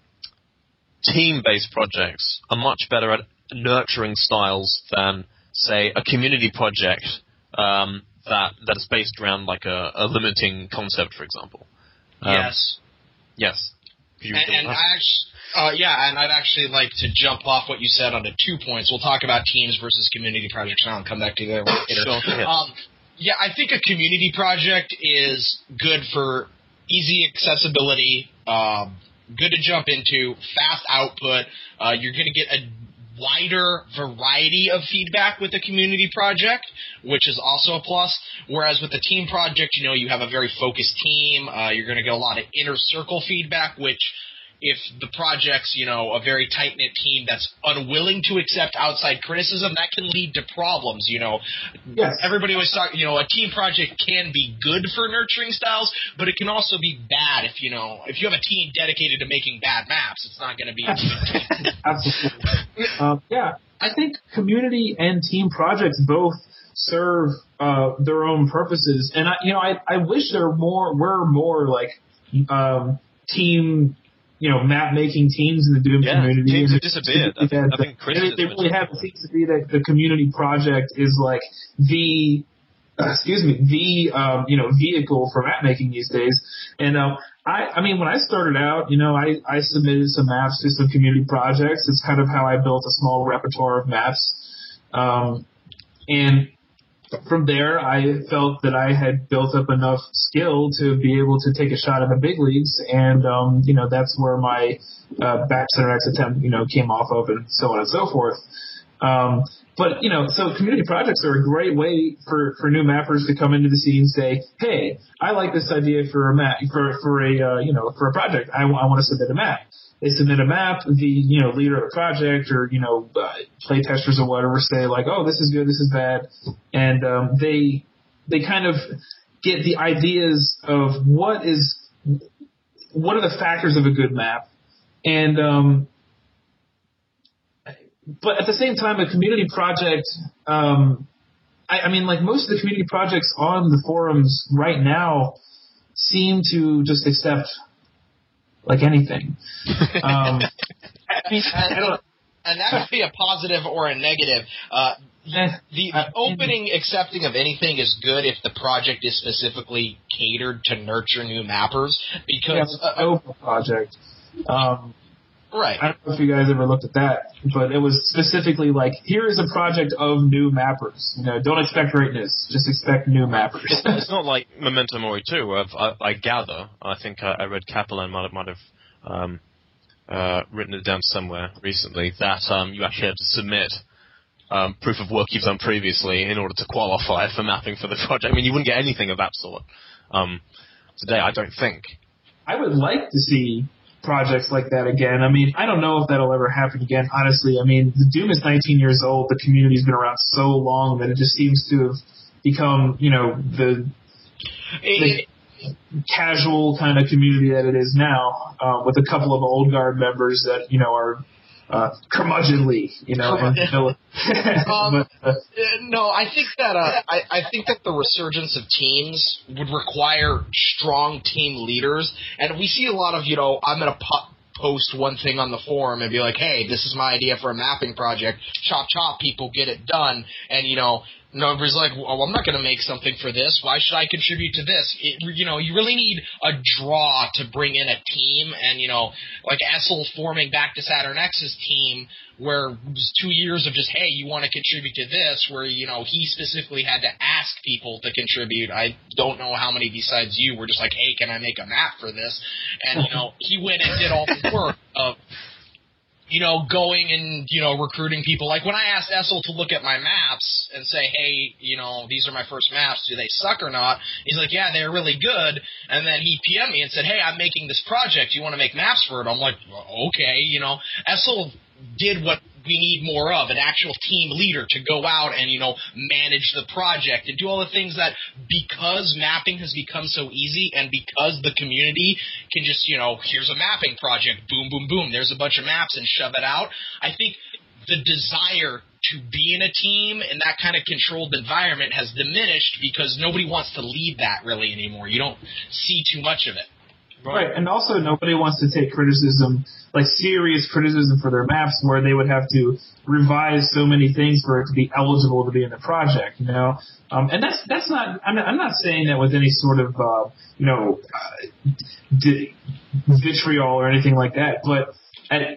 Speaker 3: team-based projects are much better at nurturing styles than, say, a community project um, that that is based around like a, a limiting concept, for example? Um,
Speaker 4: yes.
Speaker 3: Yes.
Speaker 4: And, and I actually, uh, yeah, and I'd actually like to jump off what you said onto two points. We'll talk about teams versus community projects now and come back to there later.
Speaker 3: Sure, yeah.
Speaker 4: Um, yeah, I think a community project is good for easy accessibility, um, good to jump into, fast output. Uh, you're going to get a wider variety of feedback with a community project, which is also a plus. Whereas with a team project, you know, you have a very focused team. Uh, you're going to get a lot of inner circle feedback, which if the project's, you know, a very tight-knit team that's unwilling to accept outside criticism, that can lead to problems, you know.
Speaker 2: Yes.
Speaker 4: Everybody always talk, you know, a team project can be good for nurturing styles, but it can also be bad if, you know, if you have a team dedicated to making bad maps, it's not going to be a team.
Speaker 2: Absolutely. um, yeah, I think community and team projects both serve uh, their own purposes, and I, you know, I, I wish there were more, were more like um, team. You know, map making teams in the Doom
Speaker 3: yeah,
Speaker 2: community.
Speaker 3: Teams have
Speaker 2: and
Speaker 3: disappeared. I think,
Speaker 2: that,
Speaker 3: I think Chris
Speaker 2: they, they really have. It seems to be that the community project is like the, uh, excuse me, the um, you know vehicle for map making these days. And um, I, I mean, when I started out, you know, I, I submitted some maps to some community projects. It's kind of how I built a small repertoire of maps. Um, and from there, I felt that I had built up enough skill to be able to take a shot at the big leagues, and um, you know that's where my uh, Back-to-Nax attempt, you know, came off of, and so on and so forth. Um, but you know, so community projects are a great way for, for new mappers to come into the scene and say, "Hey, I like this idea for a map for for a uh, you know for a project. I, w- I want to submit a map." They submit a map, the, you know, leader of the project or, you know, uh, play testers or whatever say like, oh, this is good, this is bad. And, um, they, they kind of get the ideas of what is, what are the factors of a good map. And, um, but at the same time, a community project, um, I, I mean, like most of the community projects on the forums right now seem to just accept like anything. Um, I mean, I, I don't.
Speaker 4: And that could be a positive or a negative. Uh,
Speaker 2: Eh,
Speaker 4: the
Speaker 2: I-
Speaker 4: opening accepting of anything is good if the project is specifically catered to nurture new mappers. Because
Speaker 2: yeah,
Speaker 4: uh,
Speaker 2: open project. Um,
Speaker 4: right,
Speaker 2: I don't know if you guys ever looked at that, but it was specifically like, here is a project of new mappers. You know, don't expect greatness, just expect new mappers.
Speaker 3: It's, it's not like Memento Mori two, where I, I gather, I think I, I read Kaplan might have, might have um, uh, written it down somewhere recently, that um, you actually had to submit um, proof of work you've done previously in order to qualify for mapping for the project. I mean, you wouldn't get anything of that sort um, today, I don't think.
Speaker 2: I would like to see projects like that again. I mean, I don't know if that'll ever happen again, honestly. I mean, the Doom is nineteen years old. The community's been around so long that it just seems to have become, you know, the, the casual kind of community that it is now, uh, with a couple of old guard members that, you know, are uh, curmudgeonly, you know. And, you know
Speaker 4: um,
Speaker 2: but, uh,
Speaker 4: no, I think that uh, I, I think that the resurgence of teams would require strong team leaders, and we see a lot of, you know, I'm gonna po- post one thing on the forum and be like, hey, this is my idea for a mapping project. Chop chop, people get it done, and you know. Nobody's like, well, I'm not going to make something for this. Why should I contribute to this? It, you know, you really need a draw to bring in a team. And, you know, like Essel forming Back to Saturn X's team, where it was two years of just, hey, you want to contribute to this, where, you know, he specifically had to ask people to contribute. I don't know how many besides you were just like, hey, can I make a map for this? And, you know, he went and did all the work of, you know, going and, you know, recruiting people. Like when I asked Essel to look at my maps and say, hey, you know, these are my first maps, do they suck or not? He's like, yeah, they're really good. And then he P M'd me and said, hey, I'm making this project. You want to make maps for it? I'm like, okay, you know. Essel did what we need more of, an actual team leader to go out and, you know, manage the project and do all the things that, because mapping has become so easy and because the community can just, you know, here's a mapping project, boom, boom, boom, there's a bunch of maps and shove it out. I think the desire to be in a team in that kind of controlled environment has diminished because nobody wants to lead that really anymore. You don't see too much of it.
Speaker 2: Right, and also nobody wants to take criticism, like serious criticism for their maps where they would have to revise so many things for it to be eligible to be in the project, you know? Um, and that's, that's not, I'm not, I'm not saying that with any sort of, uh, you know, uh, di- vitriol or anything like that, but, at,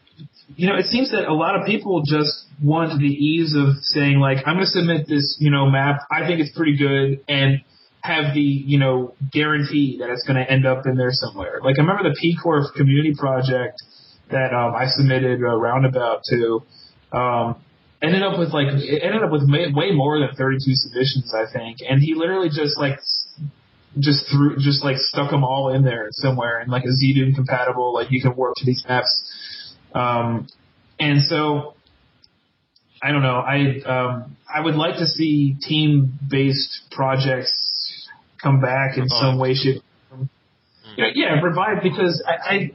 Speaker 2: you know, it seems that a lot of people just want the ease of saying, like, I'm going to submit this, you know, map, I think it's pretty good, and have the, you know, guarantee that it's going to end up in there somewhere. Like, I remember the P-Corp community project that um, I submitted a roundabout to, um, ended up with, like, it ended up with way, way more than thirty-two submissions, I think. And he literally just, like, just threw, just, like, stuck them all in there somewhere in, like, a Z-Doom compatible, like, you can work to these maps. Um, and so, I don't know, I, um, I would like to see team-based projects come back in some way, shape, form. Yeah, yeah, revive, because I, I,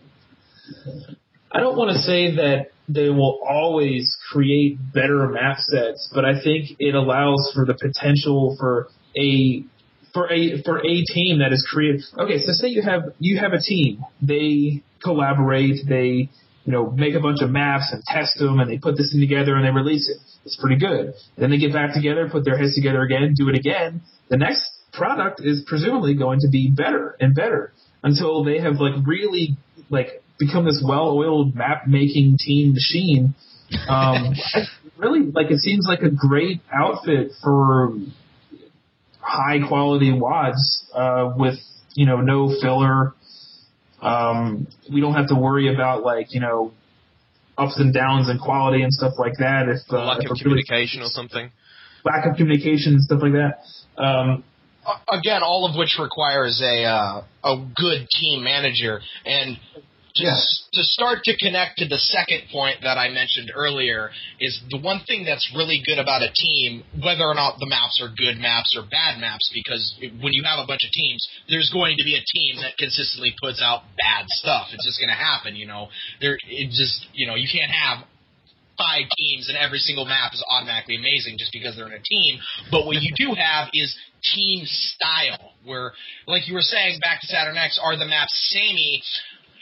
Speaker 2: I don't want to say that they will always create better map sets, but I think it allows for the potential for a for a for a team that is creative. Okay, so say you have you have a team, they collaborate, they you know make a bunch of maps and test them, and they put this thing together and they release it. It's pretty good. Then they get back together, put their heads together again, do it again. The next product is presumably going to be better and better until they have like really like become this well-oiled map-making team machine. Um, I really like it seems like a great outfit for high-quality W O Ds uh, with you know no filler. Um, we don't have to worry about like you know ups and downs in quality and stuff like that. If uh,
Speaker 3: lack
Speaker 2: if
Speaker 3: of communication really, or something.
Speaker 2: Lack of communication and stuff like that. Um,
Speaker 4: Again, all of which requires a uh, a good team manager. And to,
Speaker 2: yeah.
Speaker 4: s- to start to connect to the second point that I mentioned earlier is the one thing that's really good about a team, whether or not the maps are good maps or bad maps, because when you have a bunch of teams, there's going to be a team that consistently puts out bad stuff. It's just going to happen, you know. There, it just, you know, you can't have five teams and every single map is automatically amazing just because they're in a team. But what you do have is team style, where, like you were saying, Back to Saturn X, are the maps samey?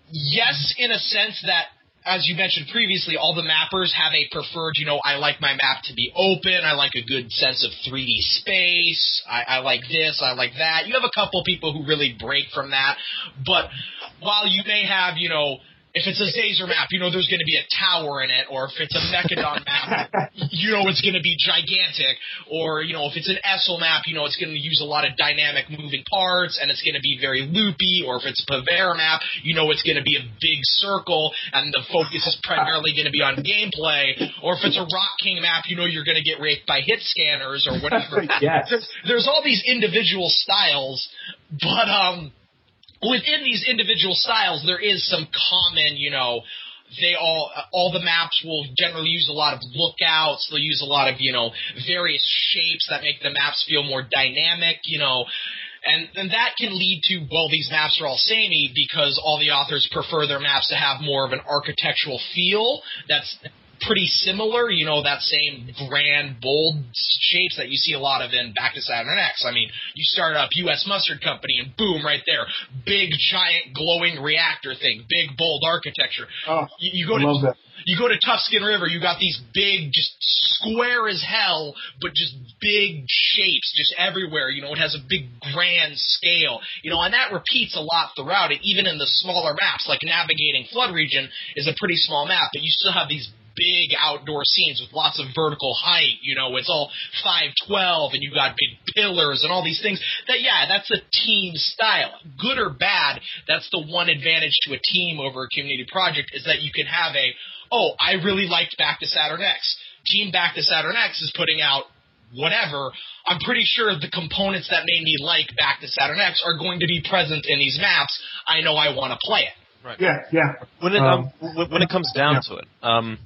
Speaker 4: yes, in a sense that, as you mentioned previously, all the mappers have a preferred, you know, I like my map to be open, I like a good sense of three D space, I, I like this, I like that. You have a couple people who really break from that, but while you may have, you know, if it's a Zazer map, you know there's going to be a tower in it, or if it's a Mechadon map, you know it's going to be gigantic, or, you know, if it's an Essel map, you know it's going to use a lot of dynamic moving parts, and it's going to be very loopy, or if it's a Pavera map, you know it's going to be a big circle, and the focus is primarily going to be on gameplay, or if it's a Rock King map, you know you're going to get raped by hit scanners, or whatever.
Speaker 2: Yes.
Speaker 4: There's, there's all these individual styles, but, um... within these individual styles, there is some common, you know, they all, all the maps will generally use a lot of lookouts, they'll use a lot of, you know, various shapes that make the maps feel more dynamic, you know, and, and that can lead to, well, these maps are all samey because all the authors prefer their maps to have more of an architectural feel that's pretty similar, you know, that same grand, bold shapes that you see a lot of in Back to Saturn X. I mean, you start up U S Mustard Company, and boom, right there, big, giant, glowing reactor thing, big, bold architecture.
Speaker 2: Oh,
Speaker 4: you, you go
Speaker 2: I
Speaker 4: to
Speaker 2: love that.
Speaker 4: You go to Tufskin River, you got these big, just square as hell, but just big shapes just everywhere. You know, it has a big, grand scale. You know, and that repeats a lot throughout it, even in the smaller maps. Like Navigating Flood Region is a pretty small map, but you still have these big outdoor scenes with lots of vertical height. You know, it's all five twelve, and you got big pillars and all these things. That, yeah, that's a team style. Good or bad, that's the one advantage to a team over a community project, is that you can have a, oh, I really liked Back to Saturn X. Team Back to Saturn X is putting out whatever. I'm pretty sure the components that made me like Back to Saturn X are going to be present in these maps. I know I want to play it.
Speaker 3: Right.
Speaker 2: Yeah, yeah.
Speaker 3: When it,
Speaker 2: Um,
Speaker 3: um, when, when it comes down
Speaker 2: yeah.
Speaker 3: to it, um,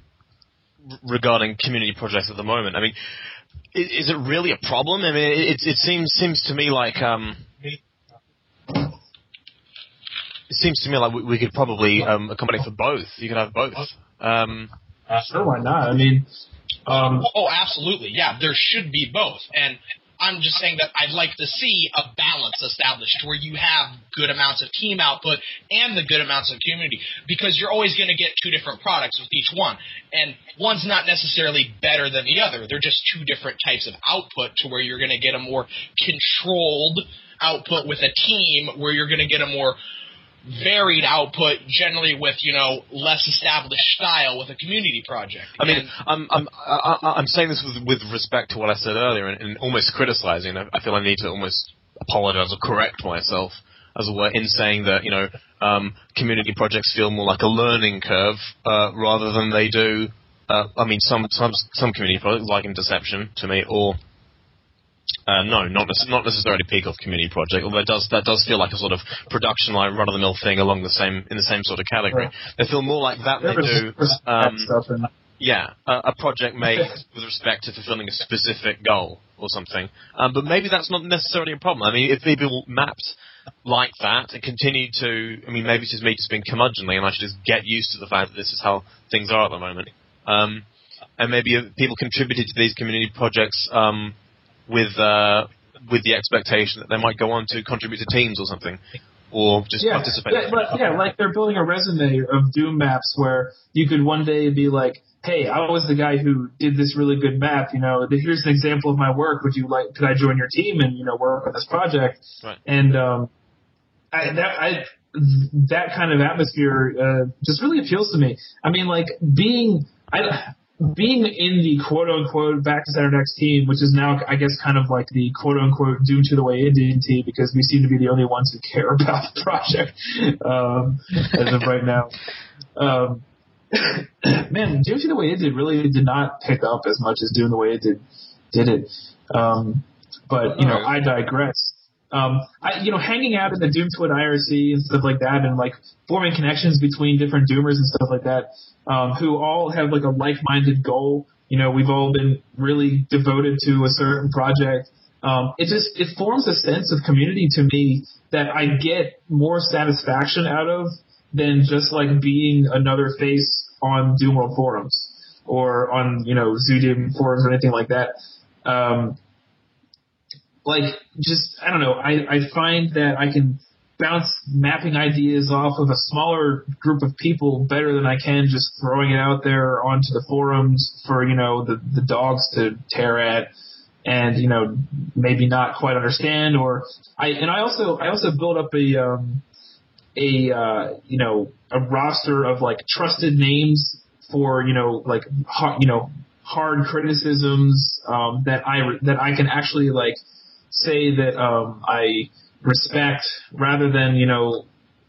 Speaker 3: regarding community projects at the moment, I mean, is, is it really a problem? I mean, it, it seems seems to me like um, it seems to me like we, we could probably um, accommodate for both. You could have both. Um,
Speaker 2: Sure, why not? I mean, um,
Speaker 4: oh, absolutely. Yeah, there should be both. And I'm just saying that I'd like to see a balance established where you have good amounts of team output and the good amounts of community, because you're always going to get two different products with each one. And one's not necessarily better than the other. They're just two different types of output, to where you're going to get a more controlled output with a team, where you're going to get a more varied output, generally with, you know, less established style with a community project.
Speaker 3: I mean,
Speaker 4: and,
Speaker 3: I'm I'm I, I'm saying this with, with respect to what I said earlier, and, and almost criticizing. I, I feel I need to almost apologize or correct myself, as it were, in saying that, you know, um, community projects feel more like a learning curve uh, rather than they do. Uh, I mean, some some some community projects, like Interception, to me, or Uh, no, not nec- not necessarily Peacock community project, although it does, that does feel like a sort of production line, run-of-the-mill thing along the same in the same sort of category.
Speaker 2: Right.
Speaker 3: They feel more like that than they do. Um,
Speaker 2: stuff and,
Speaker 3: yeah, a, a project made with respect to fulfilling a specific goal or something. Um, but maybe that's not necessarily a problem. I mean, if people mapped like that and continue to, I mean, maybe it's just me just being curmudgeonly, and I should just get used to the fact that this is how things are at the moment. Um, and maybe if people contributed to these community projects Um, with uh, with the expectation that they might go on to contribute to teams or something, or just
Speaker 2: yeah,
Speaker 3: participate.
Speaker 2: Yeah, but, yeah, like they're building a resume of Doom maps where you could one day be like, hey, I was the guy who did this really good map, you know, here's an example of my work, would you like, could I join your team and, you know, work on this project?
Speaker 3: Right.
Speaker 2: And um, I, that, I, that kind of atmosphere uh, just really appeals to me. I mean, like, being... I, Being in the quote-unquote Back to Saturn X team, which is now, I guess, kind of like the quote-unquote Doom to the Way Indian team, because we seem to be the only ones who care about the project um, as of right now. Um, man, Doom to the Way Indian really did not pick up as much as Doom the Way it did, did it. Um, but, you know, I digress. Um, I, you know, hanging out in the Doomswood I R C and stuff like that, and like forming connections between different Doomers and stuff like that, um, who all have like a like-minded goal. You know, we've all been really devoted to a certain project. Um, it just, it forms a sense of community to me that I get more satisfaction out of than just like being another face on Doomworld forums or on, you know, Zoodoom forums or anything like that. Um, Like, just, I don't know, I, I find that I can bounce mapping ideas off of a smaller group of people better than I can just throwing it out there onto the forums for, you know, the, the dogs to tear at and, you know, maybe not quite understand. Or I and I also I also built up a um, a uh, you know a roster of like trusted names for, you know, like you know hard criticisms um, that I that I can actually like say that um, I respect, rather than, you know,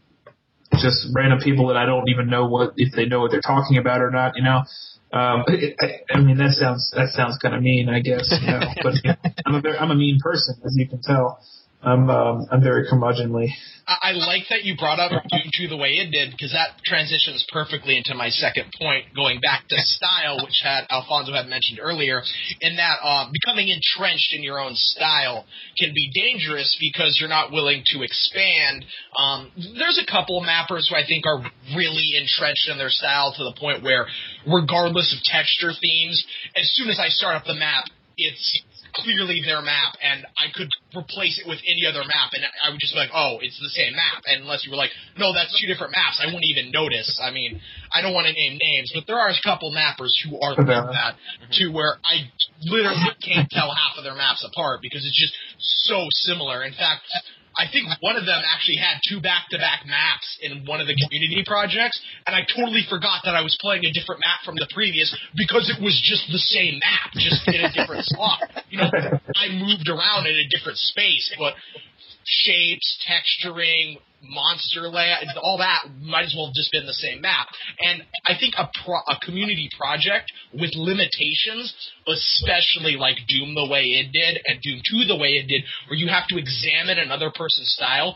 Speaker 2: just random people that I don't even know what if they know what they're talking about or not. You know, um, I, I mean that sounds that sounds kind of mean, I guess. You know, but you know, I'm a very, I'm a mean person, as you can tell. I'm um, I'm very curmudgeonly.
Speaker 4: I like that you brought up Doom two the way it did, because that transitions perfectly into my second point, going back to style, which had Alfonso had mentioned earlier, in that uh, becoming entrenched in your own style can be dangerous because you're not willing to expand. Um, there's a couple of mappers who I think are really entrenched in their style to the point where, regardless of texture themes, as soon as I start up the map, it's clearly their map, and I could replace it with any other map, and I would just be like, oh, it's the same map. And unless you were like, no, that's two different maps, I wouldn't even notice. I mean, I don't want to name names, but there are a couple mappers who are like that, to where I literally can't tell half of their maps apart because it's just so similar. In fact, I think one of them actually had two back-to-back maps in one of the community projects, and I totally forgot that I was playing a different map from the previous because it was just the same map, just in a different slot. You know, I moved around in a different space, but shapes, texturing, monster layout, all that might as well have just been the same map. And I think a, pro- a community project with limitations, especially like Doom the way it did and Doom two the way it did, where you have to examine another person's style,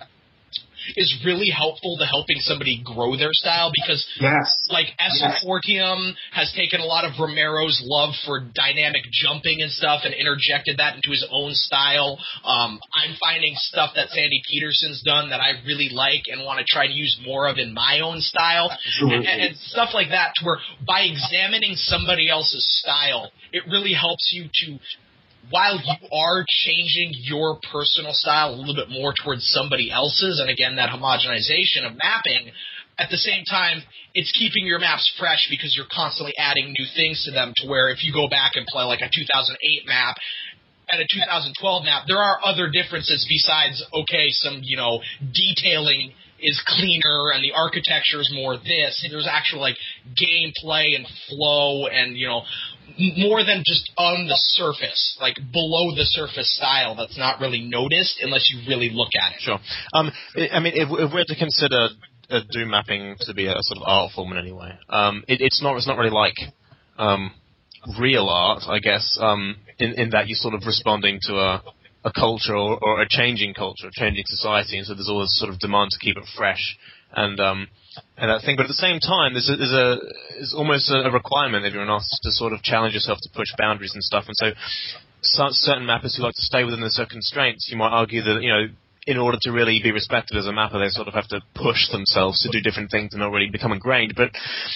Speaker 4: is really helpful to helping somebody grow their style, because
Speaker 2: yes.
Speaker 4: like
Speaker 2: yes.
Speaker 4: Fortium has taken a lot of Romero's love for dynamic jumping and stuff and interjected that into his own style. Um, I'm finding stuff that Sandy Peterson's done that I really like and want to try to use more of in my own style, and, and stuff like that, to where by examining somebody else's style, it really helps you to, while you are changing your personal style a little bit more towards somebody else's, and again, that homogenization of mapping, at the same time, it's keeping your maps fresh because you're constantly adding new things to them, to where if you go back and play like a two thousand eight map and a two thousand twelve map, there are other differences besides, okay, some, you know, detailing is cleaner and the architecture is more this. There's actual, like, gameplay and flow and, you know, more than just on the surface, like below the surface style that's not really noticed unless you really look at it.
Speaker 3: Sure. Um, I mean, if, if we're to consider uh, Doom mapping to be a sort of art form in any way, um, it, it's not. It's not really like um, real art, I guess. Um, in, in that you're sort of responding to a, a culture or, or a changing culture, a changing society, and so there's always sort of demand to keep it fresh and um, and that thing. But at the same time, there's a, there's a there's almost a requirement that everyone asks to sort of challenge yourself to push boundaries and stuff. And so, so certain mappers who like to stay within the certain constraints, you might argue that, you know, in order to really be respected as a mapper, they sort of have to push themselves to do different things and not really become ingrained. But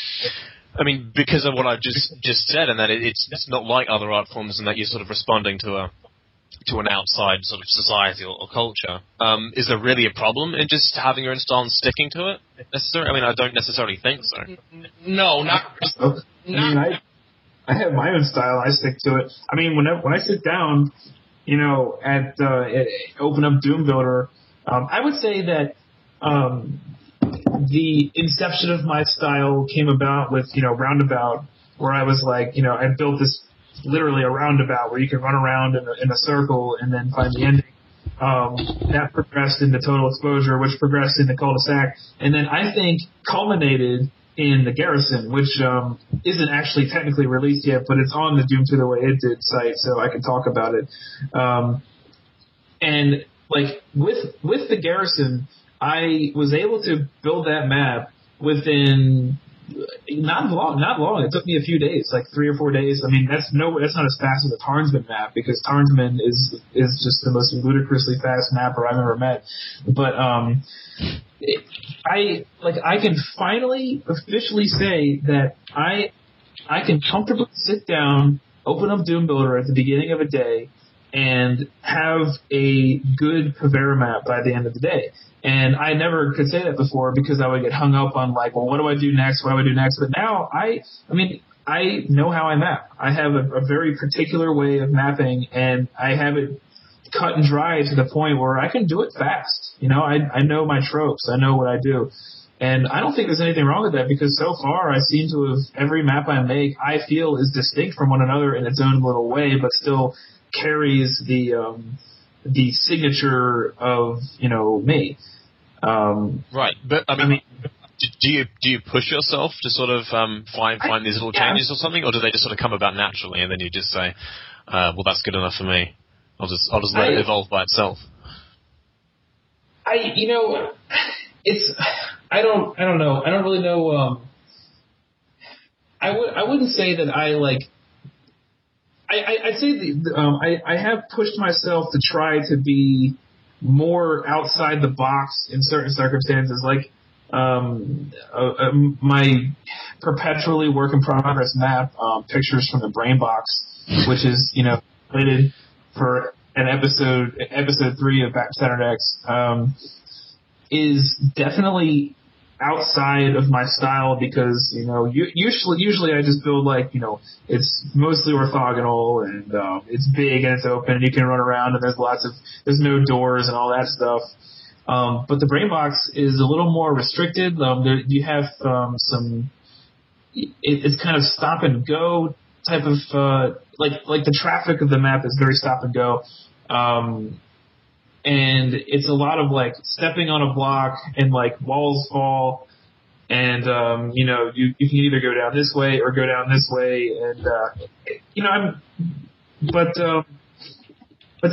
Speaker 3: I mean, because of what I've just just said, and that it, it's it's not like other art forms, and that you're sort of responding to a to an outside sort of society or, or culture, um, is there really a problem in just having your own style and sticking to it? Necessarily? I mean, I don't necessarily think so.
Speaker 4: No, not.
Speaker 2: I mean, I I have my own style. I stick to it. I mean, when I, when I sit down, you know, at, uh, at open up Doom Builder, um, I would say that um, the inception of my style came about with, you know, Roundabout, where I was like, you know, I built this literally a roundabout where you can run around in a, in a circle and then find the ending. Um, that progressed into Total Exposure, which progressed into Cul-de-sac, and then I think culminated in the Garrison, which um, isn't actually technically released yet, but it's on the Doom two the way it did site, so I can talk about it. Um, and like with with the Garrison, I was able to build that map within not long. Not long. It took me a few days, like three or four days. I mean, that's no, that's not as fast as the Tarnsman map, because Tarnsman is is just the most ludicrously fast mapper I've ever met. But um, it, I like I can finally officially say that I I can comfortably sit down, open up Doom Builder at the beginning of a day, and have a good Pavera map by the end of the day. And I never could say that before because I would get hung up on like, well, what do I do next? What do I do next? But now I, I mean, I know how I map. I have a, a very particular way of mapping, and I have it cut and dry to the point where I can do it fast. You know, I, I know my tropes. I know what I do. And I don't think there's anything wrong with that because so far I seem to have, every map I make, I feel is distinct from one another in its own little way, but still carries the, um, the signature of, you know, me. Um,
Speaker 3: right. But I mean, I mean do you, do you push yourself to sort of, um, find, find I, these little changes yeah. or something, or do they just sort of come about naturally and then you just say, uh, well, that's good enough for me. I'll just, I'll just let I, it evolve by itself.
Speaker 2: I, you know, it's, I don't, I don't know. I don't really know. Um, I would, I wouldn't say that I like. I, I I'd say the, um, I, I have pushed myself to try to be more outside the box in certain circumstances, like um, uh, uh, my perpetually work in progress map, um, pictures from the Brain Box, which is you know slated for an episode, episode three of Back to Saturn X, um, is definitely outside of my style because, you know, usually, usually I just build like, you know, it's mostly orthogonal and, um, it's big and it's open and you can run around and there's lots of, there's no doors and all that stuff. Um, but the Brain Box is a little more restricted. Um, there, you have, um, some, it, it's kind of stop and go type of, uh, like, like the traffic of the map is very stop and go. Um, And it's a lot of like stepping on a block and like walls fall and, um, you know, you, you can either go down this way or go down this way. And, uh, you know, I'm, but, um, but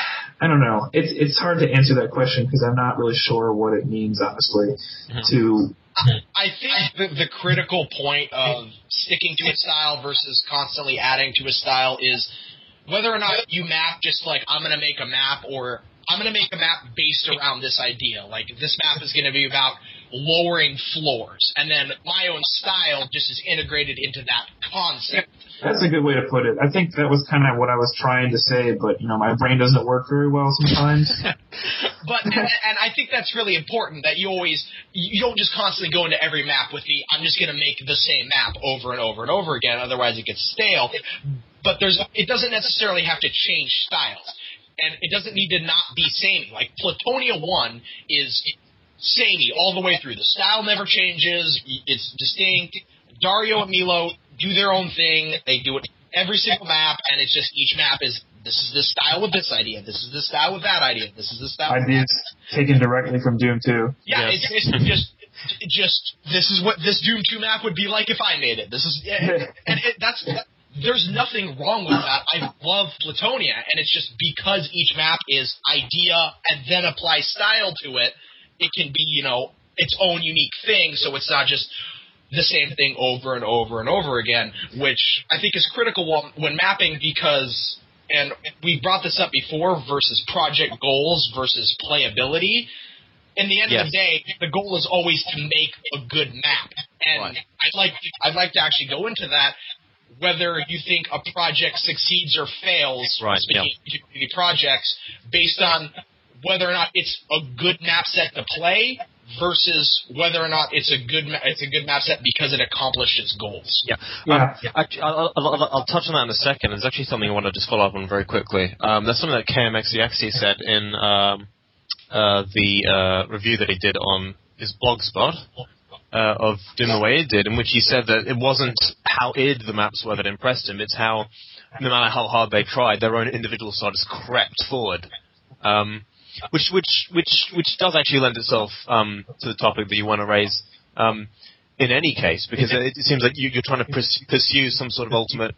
Speaker 2: I don't know. It's, it's hard to answer that question because I'm not really sure what it means, honestly, to.
Speaker 4: I think the, the critical point of sticking to a style versus constantly adding to a style is whether or not you map just like I'm going to make a map or I'm going to make a map based around this idea. Like, this map is going to be about lowering floors. And then my own style just is integrated into that concept.
Speaker 2: That's a good way to put it. I think that was kind of what I was trying to say, but, you know, my brain doesn't work very well sometimes.
Speaker 4: But, and, and I think that's really important, that you always, you don't just constantly go into every map with the, I'm just going to make the same map over and over and over again, otherwise it gets stale. But there's, it doesn't necessarily have to change styles. And it doesn't need to not be samey. Like, Platonia one is samey all the way through. The style never changes. It's distinct. Dario and Milo do their own thing. They do it every single map, and it's just each map is, this is the style with this idea. This is the style with that idea. This is the style
Speaker 2: Ideas taken directly from Doom two.
Speaker 4: Yeah, yes. it's, it's just, just, this is what this Doom two map would be like if I made it. This is, and, and it, that's... There's nothing wrong with that. I love Platonia, and it's just because each map is idea and then apply style to it, it can be, you know, its own unique thing, so it's not just the same thing over and over and over again, which I think is critical when mapping because, and we brought this up before, versus project goals versus playability. In the end yes. of the day, the goal is always to make a good map. And right. I'd like I'd like to actually go into that. Whether you think a project succeeds or fails,
Speaker 3: right,
Speaker 4: speaking
Speaker 3: yeah.
Speaker 4: of community projects, based on whether or not it's a good map set to play versus whether or not it's a good ma- it's a good map set because it accomplished its goals.
Speaker 3: Yeah, yeah. Um, yeah. Actually, I'll, I'll, I'll touch on that in a second. There's actually something I want to just follow up on very quickly. Um, that's something that K M X E X E said in um, uh, the uh, review that he did on his blogspot. Uh, of doing the way it did, in which he said that it wasn't how id the maps were that impressed him, it's how, no matter how hard they tried, their own individual style just crept forward. Um, which, which, which, which does actually lend itself um, to the topic that you want to raise um, in any case, because it, it seems like you, you're trying to pers- pursue some sort of ultimate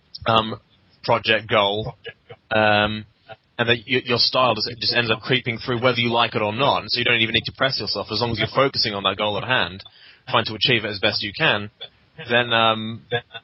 Speaker 3: um, project goal, um, and that you, your style just, just ends up creeping through whether you like it or not, and so you don't even need to press yourself. As long as you're focusing on that goal at hand, trying to achieve it as best you can, then um,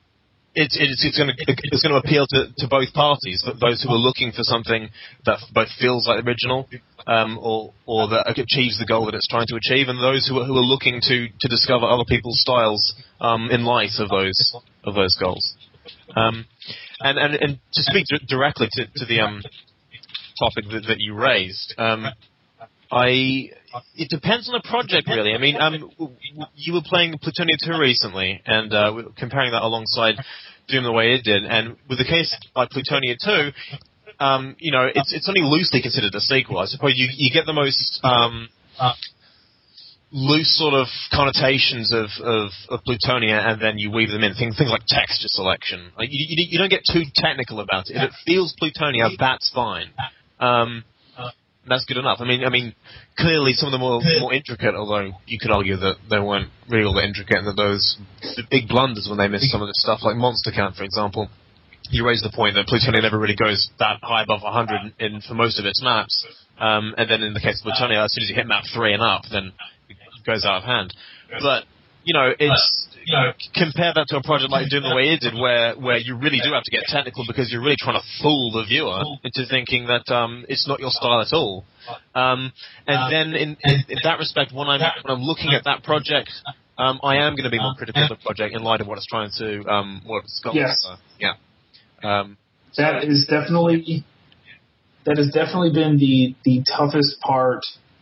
Speaker 3: it's it's, it's going to it's going to appeal to, to both parties, those who are looking for something that both feels like the original, um, or or that achieves the goal that it's trying to achieve, and those who are, who are looking to, to discover other people's styles um, in light of those of those goals. Um, and, and and to speak d- directly to, to the um, topic that, that you raised, um, I it depends on the project, really. I mean, um, you were playing Plutonia two recently, and uh, we were comparing that alongside Doom the way it did. And with the case like Plutonia two, um, you know, it's it's only loosely considered a sequel. I suppose you you get the most um, loose sort of connotations of, of, of Plutonia, and then you weave them in. Things, things like texture selection. Like you, you, you don't get too technical about it. If it feels Plutonia, that's fine. Um, that's good enough. I mean, I mean, clearly some of the more more intricate, although you could argue that they weren't really all that intricate, and that those big blunders when they missed some of this stuff, like Monster Camp, for example. You raised the point that Plutonia never really goes that high above one hundred in for most of its maps, um, and then in the case of Plutonia, as soon as you hit map three and up, then goes out of hand. But, you know, it's compare that to a project like Doom the way it did, where, where you really do have to get technical because you're really trying to fool the viewer into thinking that um, it's not your style at all. Um, and then in, in, in that respect, when I'm, when I'm looking at that project, um, I am going to be more critical of the project in light of what it's trying to, um, what it's got.
Speaker 2: Yes.
Speaker 3: Uh, yeah. Um,
Speaker 2: that is definitely, that has definitely been the, the toughest part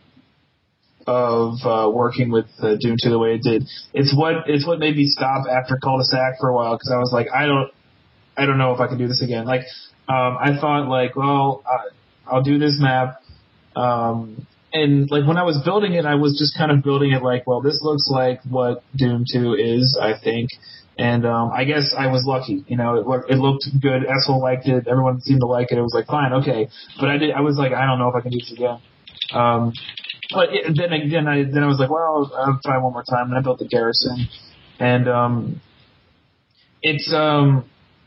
Speaker 2: of uh, working with uh, Doom two the way it did. It's what it's what made me stop after Cul-de-sac for a while, because I was like, I don't, I don't know if I can do this again. Like, um, I thought like, well, I, I'll do this map, um, and like when I was building it, I was just kind of building it like, well, this looks like what Doom two is, I think. And um, I guess I was lucky, you know. It, looked, it looked good. Essel liked it. Everyone seemed to like it. It was like fine, okay. But I did. I was like, I don't know if I can do this again. Um, But it, then again, I then I was like, well, I'll try one more time, and I built the garrison, and um, it's um,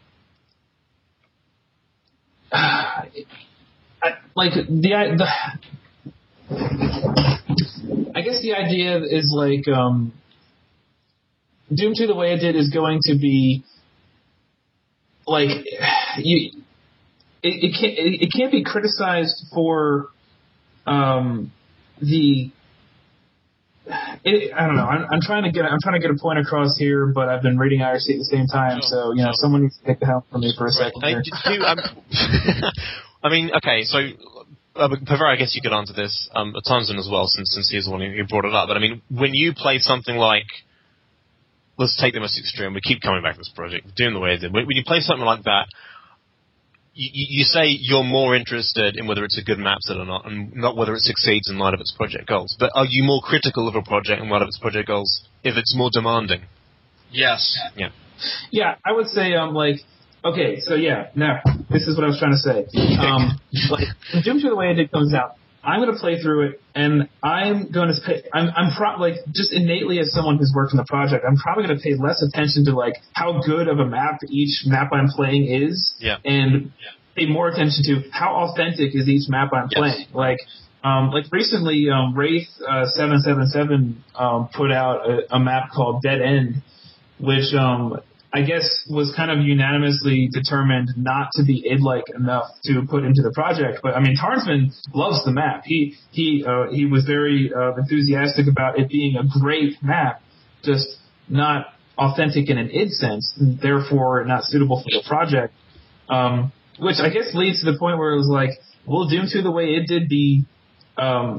Speaker 2: I, like the the I guess the idea is like um, Doom two the way it did is going to be like you. It, it can't it, it can't be criticized for um. The, it, I don't know. I'm, I'm trying to get. I'm trying to get a point across here, but I've been reading I R C at the same time,
Speaker 3: sure,
Speaker 2: so you know,
Speaker 3: sure.
Speaker 2: someone needs to take the helm from me for a
Speaker 3: right.
Speaker 2: second.
Speaker 3: Hey,
Speaker 2: here.
Speaker 3: do, um, I mean, okay, so uh, Paver, I guess you could answer this. Um, Tanzan as well, since since he's the one who brought it up. But I mean, when you play something like, let's take the most extreme. We keep coming back to this project, doing the way it did. When, when you play something like that. You, you say you're more interested in whether it's a good map set or not, and not whether it succeeds in light of its project goals. But are you more critical of a project in light of its project goals if it's more demanding?
Speaker 4: Yes.
Speaker 3: Yeah.
Speaker 2: Yeah, I would say um like okay, so yeah, now this is what I was trying to say. Um, like when Doom two the way it did comes out, I'm going to play through it, and I'm going to pay. I'm, I'm pro- like just innately as someone who's worked on the project, I'm probably going to pay less attention to like how good of a map each map I'm playing is,
Speaker 3: yeah.
Speaker 2: and pay more attention to how authentic is each map I'm
Speaker 3: yes.
Speaker 2: playing. Like, um, like recently, um, Wraith uh, seven seven seven um, put out a, a map called Dead End, which um. I guess was kind of unanimously determined not to be id-like enough to put into the project. But I mean, Tarnsman loves the map. He he uh, he was very uh, enthusiastic about it being a great map, just not authentic in an id sense, and therefore not suitable for the project. Um, which I guess leads to the point where it was like, will Doom two the way it did be um,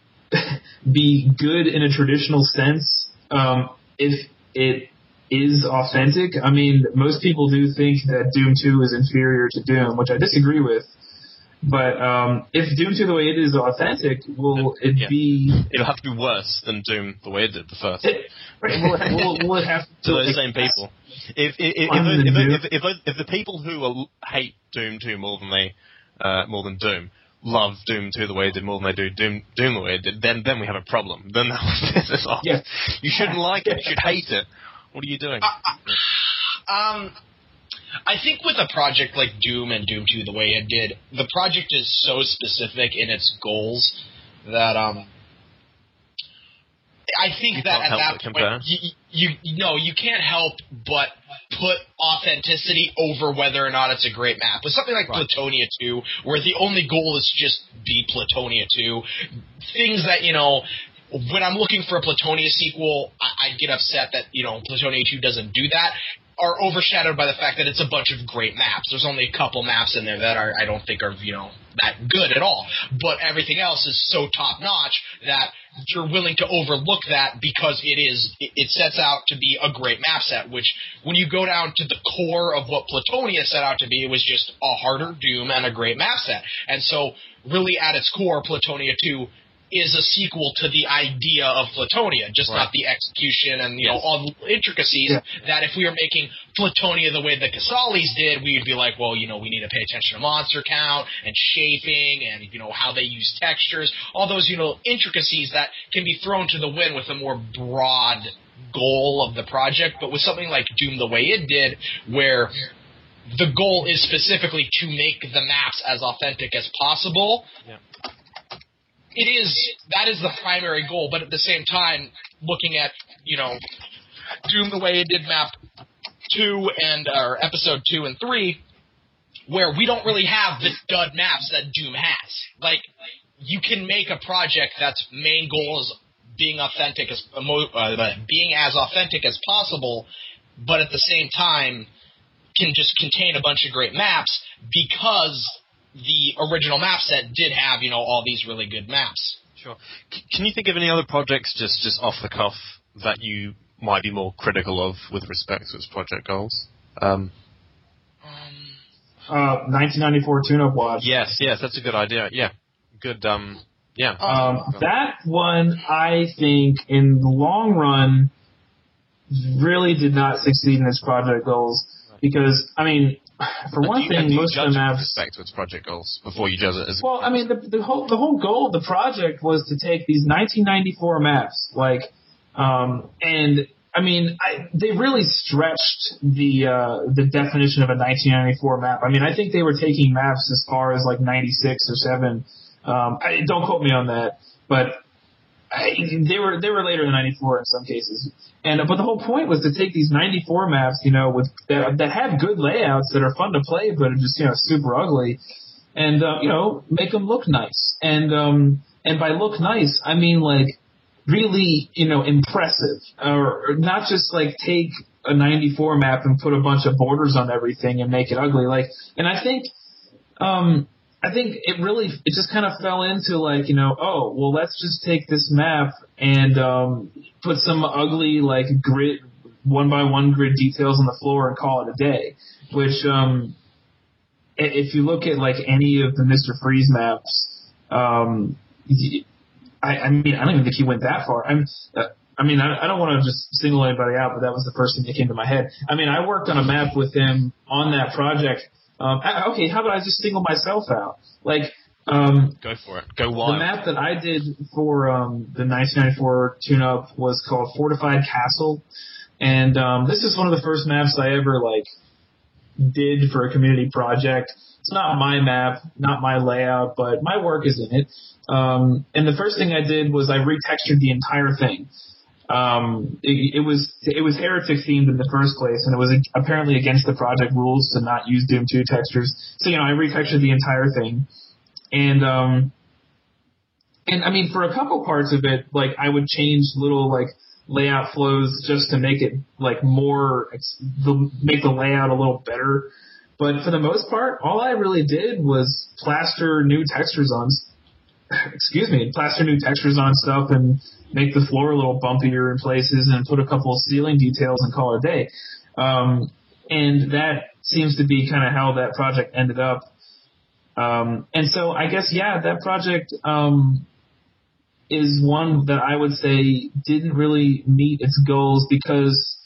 Speaker 2: be good in a traditional sense um, if it is authentic? I mean, most people do think that Doom two is inferior to Doom, which I disagree with. But um, if Doom two the way it is authentic, will it
Speaker 3: yeah.
Speaker 2: be...
Speaker 3: It'll have to be worse than Doom the way it did the first.
Speaker 2: It, right, will, it, will, will it have to...
Speaker 3: to those same people. If if if, if, if, if, if, if the people who are, hate Doom two more than they uh, more than Doom love Doom two the way it did more than they do Doom Doom the way it did, then then we have a problem. Then this is off.
Speaker 2: Yeah.
Speaker 3: You shouldn't like it. You should hate it. What are you doing?
Speaker 4: Uh, um, I think with a project like Doom and Doom two, the way it did, the project is so specific in its goals that um, I think
Speaker 3: you
Speaker 4: that at that point, you, you, you no, you can't help but put authenticity over whether or not it's a great map. With something like right. Plutonia two, where the only goal is just be Plutonia two, things that, you know, when I'm looking for a Plutonia sequel, I, I'd get upset that, you know, Plutonia two doesn't do that. are overshadowed by the fact that it's a bunch of great maps. There's only a couple maps in there that are I don't think are, you know, that good at all. But everything else is so top-notch that you're willing to overlook that because it is it sets out to be a great map set, which when you go down to the core of what Plutonia set out to be, it was just a harder Doom and a great map set. And so really at its core, Plutonia two is a sequel to the idea of Plutonia, just
Speaker 3: right.
Speaker 4: not the execution and, you
Speaker 3: yes.
Speaker 4: know, all the intricacies
Speaker 2: yeah.
Speaker 4: that if we were making Plutonia the way the Casalis did, we would be like, well, you know, we need to pay attention to monster count and shaping and, you know, how they use textures, all those, you know, intricacies that can be thrown to the wind with a more broad goal of the project. But with something like Doom the way it did, where the goal is specifically to make the maps as authentic as possible,
Speaker 3: yeah.
Speaker 4: It is, that is the primary goal, but at the same time, looking at, you know, Doom the way it did map two and, or episode two and three, where we don't really have the dud maps that Doom has. Like, you can make a project that's main goal is being authentic as, uh, being as authentic as possible, but at the same time, can just contain a bunch of great maps because the original map set did have, you know, all these really good maps.
Speaker 3: Sure. C- can you think of any other projects just, just off the cuff that you might be more critical of with respect to its project goals? Um,
Speaker 4: um,
Speaker 2: uh, nineteen ninety-four Tune-Up Watch.
Speaker 3: yes, yes, that's a good idea. Yeah. Good, um, yeah.
Speaker 2: Um, that one, I think, in the long run, really did not succeed in its project goals. Because, I mean, for one
Speaker 3: you,
Speaker 2: thing, most of the maps.
Speaker 3: With respect to its project goals before you judge it as.
Speaker 2: Well, I mean, the, the whole the whole goal of the project was to take these nineteen ninety-four maps, like, um, and I mean, I, they really stretched the uh, the definition of a nineteen ninety-four map. I mean, I think they were taking maps as far as like ninety-six or seven. Um, I, don't quote me on that, but I, they were they were later than ninety-four in some cases. And but the whole point was to take these ninety-four maps, you know, with that, that have good layouts that are fun to play, but are just, you know, super ugly, and uh, you know, make them look nice. And um, and by look nice, I mean like really, you know, impressive, or, or not just like take a ninety-four map and put a bunch of borders on everything and make it ugly. Like, and I think, um, I think it really, it just kind of fell into like, you know, oh, well, let's just take this map and um, put some ugly, like, grid, one-by-one grid details on the floor and call it a day. Which, um, if you look at, like, any of the Mister Freeze maps, um, I, I mean, I don't even think he went that far. I'm, uh, I mean, I, I don't want to just single anybody out, but that was the first thing that came to my head. I mean, I worked on a map with him on that project. Um, okay, how about I just single myself out? Like, um,
Speaker 3: go for it. Go wild.
Speaker 2: The map that I did for um, the nineteen ninety-four tune-up was called Fortified Castle, and um, this is one of the first maps I ever like did for a community project. It's not my map, not my layout, but my work is in it. Um, and the first thing I did was I retextured the entire thing. Um, it, it was it was heretic themed in the first place, and it was apparently against the project rules to not use Doom two textures. So you know, I retextured the entire thing, and um, and I mean, for a couple parts of it, like I would change little like layout flows just to make it like more the, make the layout a little better. But for the most part, all I really did was plaster new textures on. Excuse me, plaster new textures on stuff and make the floor a little bumpier in places and put a couple of ceiling details and call it a day. Um, and that seems to be kind of how that project ended up. Um, and so I guess, yeah, that project um, is one that I would say didn't really meet its goals because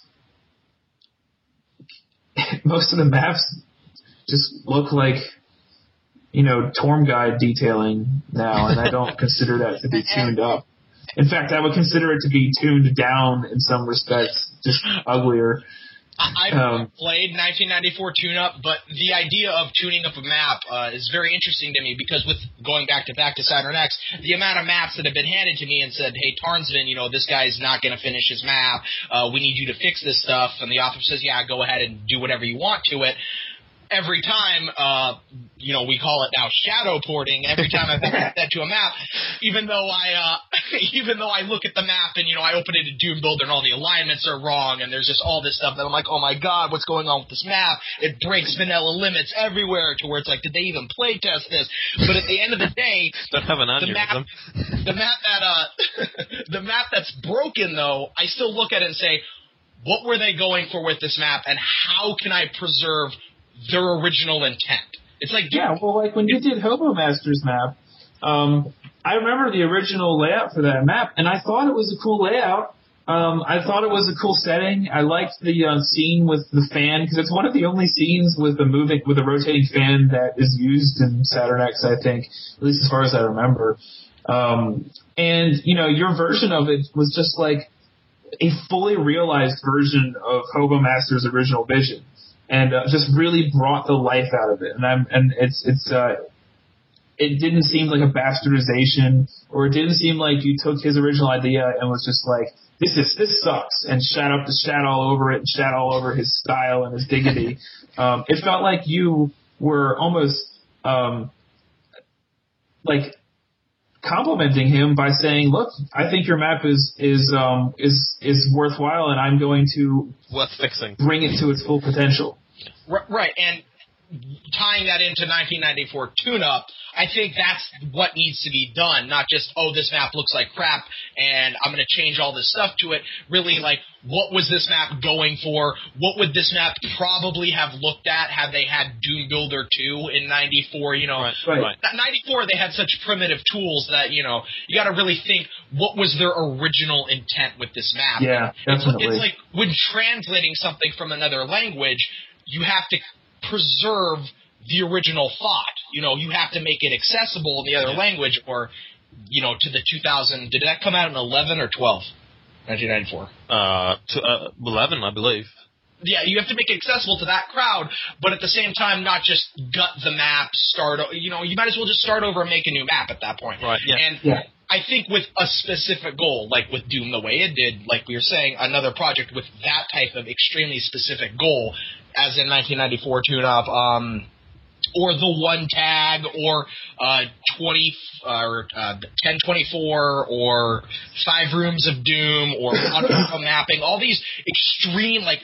Speaker 2: most of the maps just look like, you know, Torm Guide detailing now, and I don't consider that to be tuned up. In fact, I would consider it to be tuned down in some respects, just uglier.
Speaker 4: I've um, played nineteen ninety-four tune-up, but the idea of tuning up a map uh, is very interesting to me because with going back to back to Saturn X, the amount of maps that have been handed to me and said, hey, Tarnsvin, you know, this guy's not going to finish his map. Uh, we need you to fix this stuff. And the author says, yeah, go ahead and do whatever you want to it. Every time, uh, you know, we call it now shadow porting, every time I've ever that to a map, even though I, uh, even though I look at the map and, you know, I open it in Doom Builder and all the alignments are wrong and there's just all this stuff that I'm like, oh my god, what's going on with this map? It breaks vanilla limits everywhere to where it's like, did they even play test this? But at the end of the day,
Speaker 3: Don't have an
Speaker 4: the map, the map that uh, the map that's broken though, I still look at it and say, what were they going for with this map, and how can I preserve their original intent? It's like
Speaker 2: yeah, well, like when you did Hobo Master's map, um, I remember the original layout for that map, and I thought it was a cool layout. Um, I thought it was a cool setting. I liked the uh, scene with the fan, because it's one of the only scenes with a moving, with a rotating fan that is used in Saturn X, I think, at least as far as I remember. Um, and, you know, your version of it was just like a fully realized version of Hobo Master's original vision, and uh, just really brought the life out of it. And I'm, and it's, it's, uh, it didn't seem like a bastardization, or it didn't seem like you took his original idea and was just like, this is, this sucks, and shat up the shat all over it, and shat all over his style and his dignity. um, it felt like you were almost, um, like, complimenting him by saying, look, I think your map is, is, um, is, is worthwhile, and I'm going to
Speaker 3: worth fixing,
Speaker 2: bring it to its full potential.
Speaker 4: Right, and tying that into nineteen ninety-four tune-up, I think that's what needs to be done, not just, oh, this map looks like crap, and I'm going to change all this stuff to it. Really, like, what was this map going for? What would this map probably have looked at had they had Doom Builder two in ninety-four? You know,
Speaker 3: right, right.
Speaker 4: ninety-four, they had such primitive tools that, you know, you got to really think, what was their original intent with this map?
Speaker 2: Yeah, definitely.
Speaker 4: It's, it's like when translating something from another language, you have to preserve the original thought. You know, you have to make it accessible in the other yeah. language, or, you know, to the two thousand. Did that come out in eleven or twelve? nineteen ninety-four.
Speaker 3: Uh, to, uh, eleven, I believe.
Speaker 4: Yeah, you have to make it accessible to that crowd, but at the same time, not just gut the map, start. You know, you might as well just start over and make a new map at that point.
Speaker 3: Right. Yeah.
Speaker 4: And
Speaker 2: yeah.
Speaker 4: I think with a specific goal, like with Doom the way it did, like we were saying, another project with that type of extremely specific goal, as in nineteen ninety-four tune-up, um, or the one tag, or uh, twenty uh, or uh, ten twenty-four, or five rooms of Doom, or auto mapping, all these extreme, like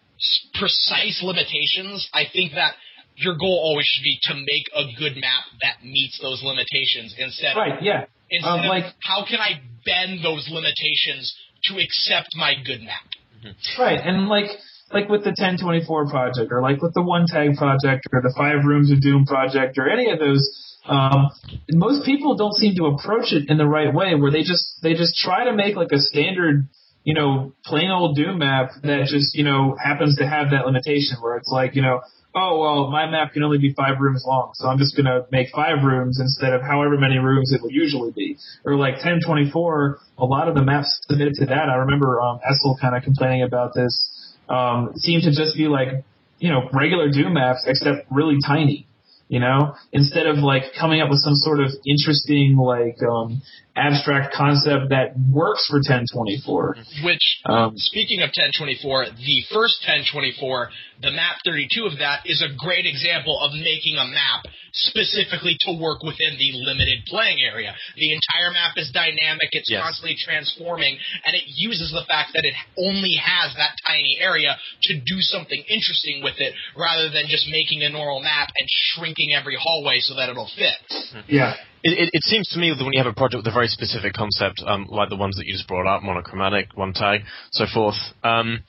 Speaker 4: precise limitations. I think that your goal always should be to make a good map that meets those limitations, instead
Speaker 2: right,
Speaker 4: of,
Speaker 2: yeah.
Speaker 4: instead
Speaker 2: um,
Speaker 4: of
Speaker 2: like,
Speaker 4: how can I bend those limitations to accept my good map.
Speaker 3: Mm-hmm.
Speaker 2: Right, and like like with the ten twenty-four project, or like with the one tag project, or the five rooms of Doom project, or any of those, um, most people don't seem to approach it in the right way, where they just they just try to make like a standard, you know, plain old Doom map that just, you know, happens to have that limitation, where it's like, you know, oh, well, my map can only be five rooms long, so I'm just going to make five rooms instead of however many rooms it would usually be. Or like ten twenty-four, a lot of the maps submitted to that, I remember um, Essel kind of complaining about this, um, seemed to just be like, you know, regular Doom maps, except really tiny. You know, instead of like coming up with some sort of interesting, like, um, abstract concept that works for ten twenty-four.
Speaker 4: Which, um, speaking of ten twenty-four, the first ten twenty-four, the map thirty-two of that, is a great example of making a map specifically to work within the limited playing area. The entire map is dynamic, it's yes. constantly transforming, and it uses the fact that it only has that tiny area to do something interesting with it, rather than just making a normal map and shrinking every hallway so that it'll fit.
Speaker 2: Yeah.
Speaker 3: It, it, it seems to me that when you have a project with a very specific concept, um, like the ones that you just brought up, monochromatic, one tag, so forth, um,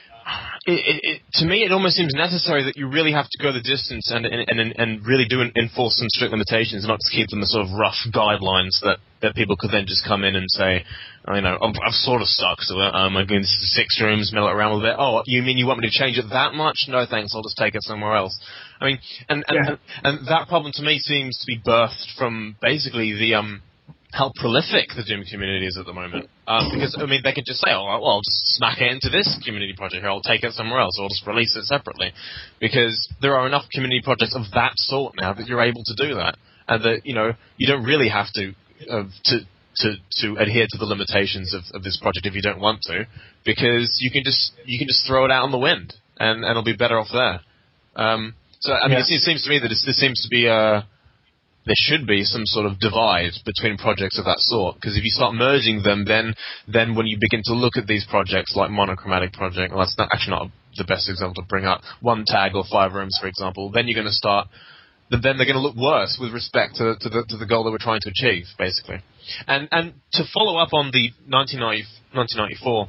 Speaker 3: it, it, it, to me it almost seems necessary that you really have to go the distance and and, and, and really do enforce some strict limitations, not just keep them as sort of rough guidelines that, that people could then just come in and say, oh, you know, I'm, I'm sort of stuck, so um, I'm going to six rooms, mill it around a little bit. Oh, you mean you want me to change it that much? No, thanks, I'll just take it somewhere else. I mean, and and,
Speaker 2: yeah.
Speaker 3: and, and that problem to me seems to be birthed from basically the um how prolific the Doom community is at the moment. Um, because, I mean, they could just say, oh, well, I'll just smack it into this community project, or I'll take it somewhere else, or I'll just release it separately. Because there are enough community projects of that sort now that you're able to do that. And that, you know, you don't really have to uh, to to to adhere to the limitations of, of this project if you don't want to, because you can just you can just throw it out on the wind, and, and it'll be better off there. Um, so, I mean, yeah. it, it seems to me that it's, this seems to be a... there should be some sort of divide between projects of that sort, because if you start merging them, then then when you begin to look at these projects like Monochromatic Project, well, that's not, actually not the best example to bring up, One Tag or Five Rooms, for example, then you're going to start, then they're going to look worse with respect to, to, the, to the goal that we're trying to achieve, basically. And and to follow up on the nineteen ninety-four,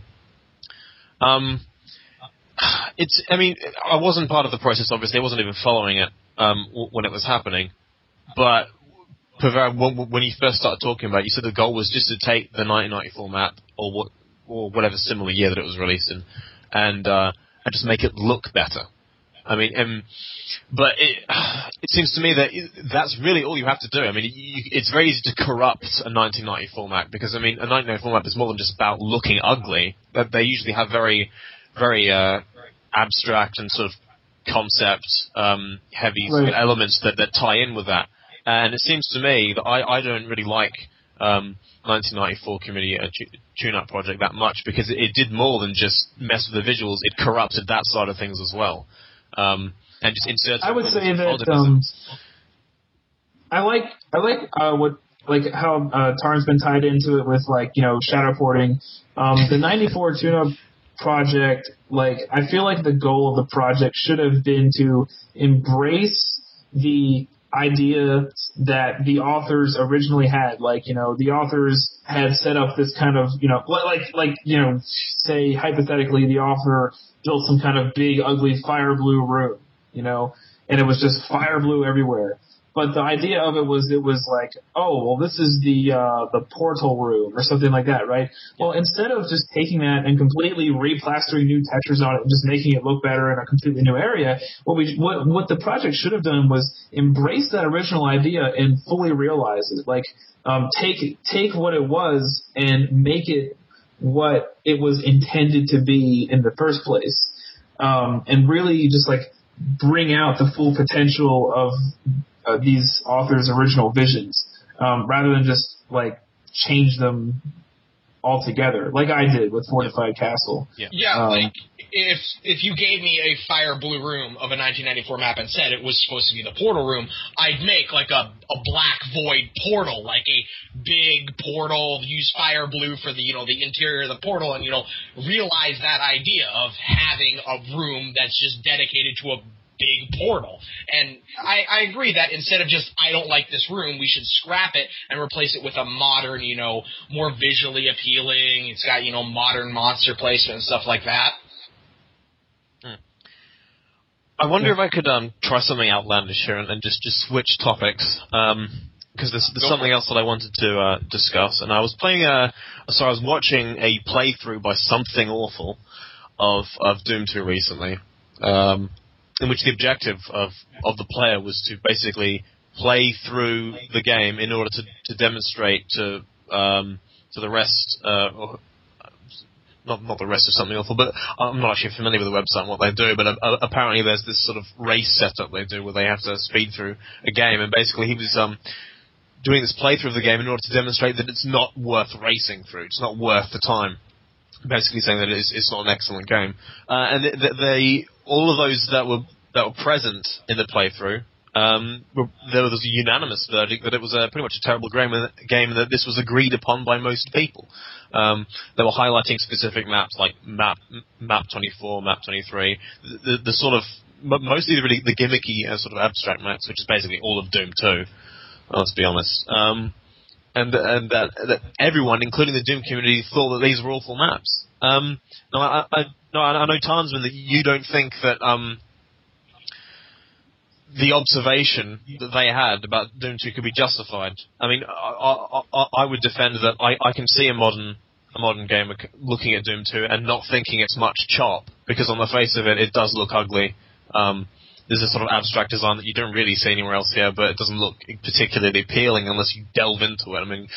Speaker 3: um, it's, I mean, I wasn't part of the process, obviously, I wasn't even following it um, when it was happening. But when you first started talking about it, you said the goal was just to take the nineteen ninety-four map, or what, or whatever similar year that it was released in, and uh, and just make it look better. I mean, um, but it it seems to me that that's really all you have to do. I mean, you, it's very easy to corrupt a nineteen ninety-four map, because I mean, a nineteen ninety-four map is more than just about looking ugly. That they usually have very, very uh, abstract and sort of concept um, heavy
Speaker 2: right.
Speaker 3: elements that, that tie in with that. And it seems to me that I, I don't really like um, nineteen ninety-four Community uh, Tune-Up Project that much, because it, it did more than just mess with the visuals. It corrupted that side of things as well. Um, and just inserted...
Speaker 2: I would say that um, I like I like uh, what like how uh, Tarn's been tied into it with, like, you know, shadow porting. Um, the ninety-four Tune-Up Project, like, I feel like the goal of the project should have been to embrace the idea that the authors originally had. Like, you know, the authors had set up this kind of, you know, like, like, you know, say hypothetically the author built some kind of big, ugly fire blue room, you know, and it was just fire blue everywhere. But the idea of it was, it was like, oh, well, this is the uh, the portal room or something like that, right? Well, instead of just taking that and completely replastering new textures on it and just making it look better in a completely new area, what we what what the project should have done was embrace that original idea and fully realize it. Like, um, take take what it was and make it what it was intended to be in the first place, um, and really just like bring out the full potential of Uh, these authors' original visions, um, rather than just like change them altogether, like I did with Fortified Castle.
Speaker 4: Yeah, yeah um, like if if you gave me a fire blue room of a nineteen ninety-four map and said it was supposed to be the portal room, I'd make like a a black void portal, like a big portal. Use fire blue for the you know the interior of the portal, and you know realize that idea of having a room that's just dedicated to a big portal. And I, I agree that instead of just, I don't like this room, we should scrap it and replace it with a modern, you know, more visually appealing, it's got, you know, modern monster placement and stuff like that.
Speaker 3: Hmm. I wonder yeah. if I could um, try something outlandish here and, and just, just switch topics. Um, because there's, there's something else that I wanted to uh, discuss. And I was playing a, so I was watching a playthrough by Something Awful of, of Doom two recently. Um, in which the objective of, of the player was to basically play through the game in order to, to demonstrate to um, to the rest, uh, or, not not the rest of Something Awful, but I'm not actually familiar with the website and what they do, but uh, apparently there's this sort of race setup they do where they have to speed through a game, and basically he was um, doing this playthrough of the game in order to demonstrate that it's not worth racing through, it's not worth the time. Basically saying that it's, it's not an excellent game. Uh, and th- th- they, all of those that were that were present in the playthrough, um, were, there was a unanimous verdict that it was a, pretty much a terrible game, game and that this was agreed upon by most people. Um, they were highlighting specific maps like map map twenty-four, map twenty-three, the, the, the sort of, mostly the, really, the gimmicky uh, sort of abstract maps, which is basically all of Doom two, let's be honest. Um, And, and that, that everyone, including the Doom community, thought that these were awful maps. Um, no, I, I, no, I know, Tarnsman, that you don't think that um, the observation that they had about Doom two could be justified. I mean, I, I, I would defend that I, I can see a modern a modern gamer looking at Doom two and not thinking it's much chop, because on the face of it, it does look ugly. Um, There's a sort of abstract design that you don't really see anywhere else here, but it doesn't look particularly appealing unless you delve into it. I mean,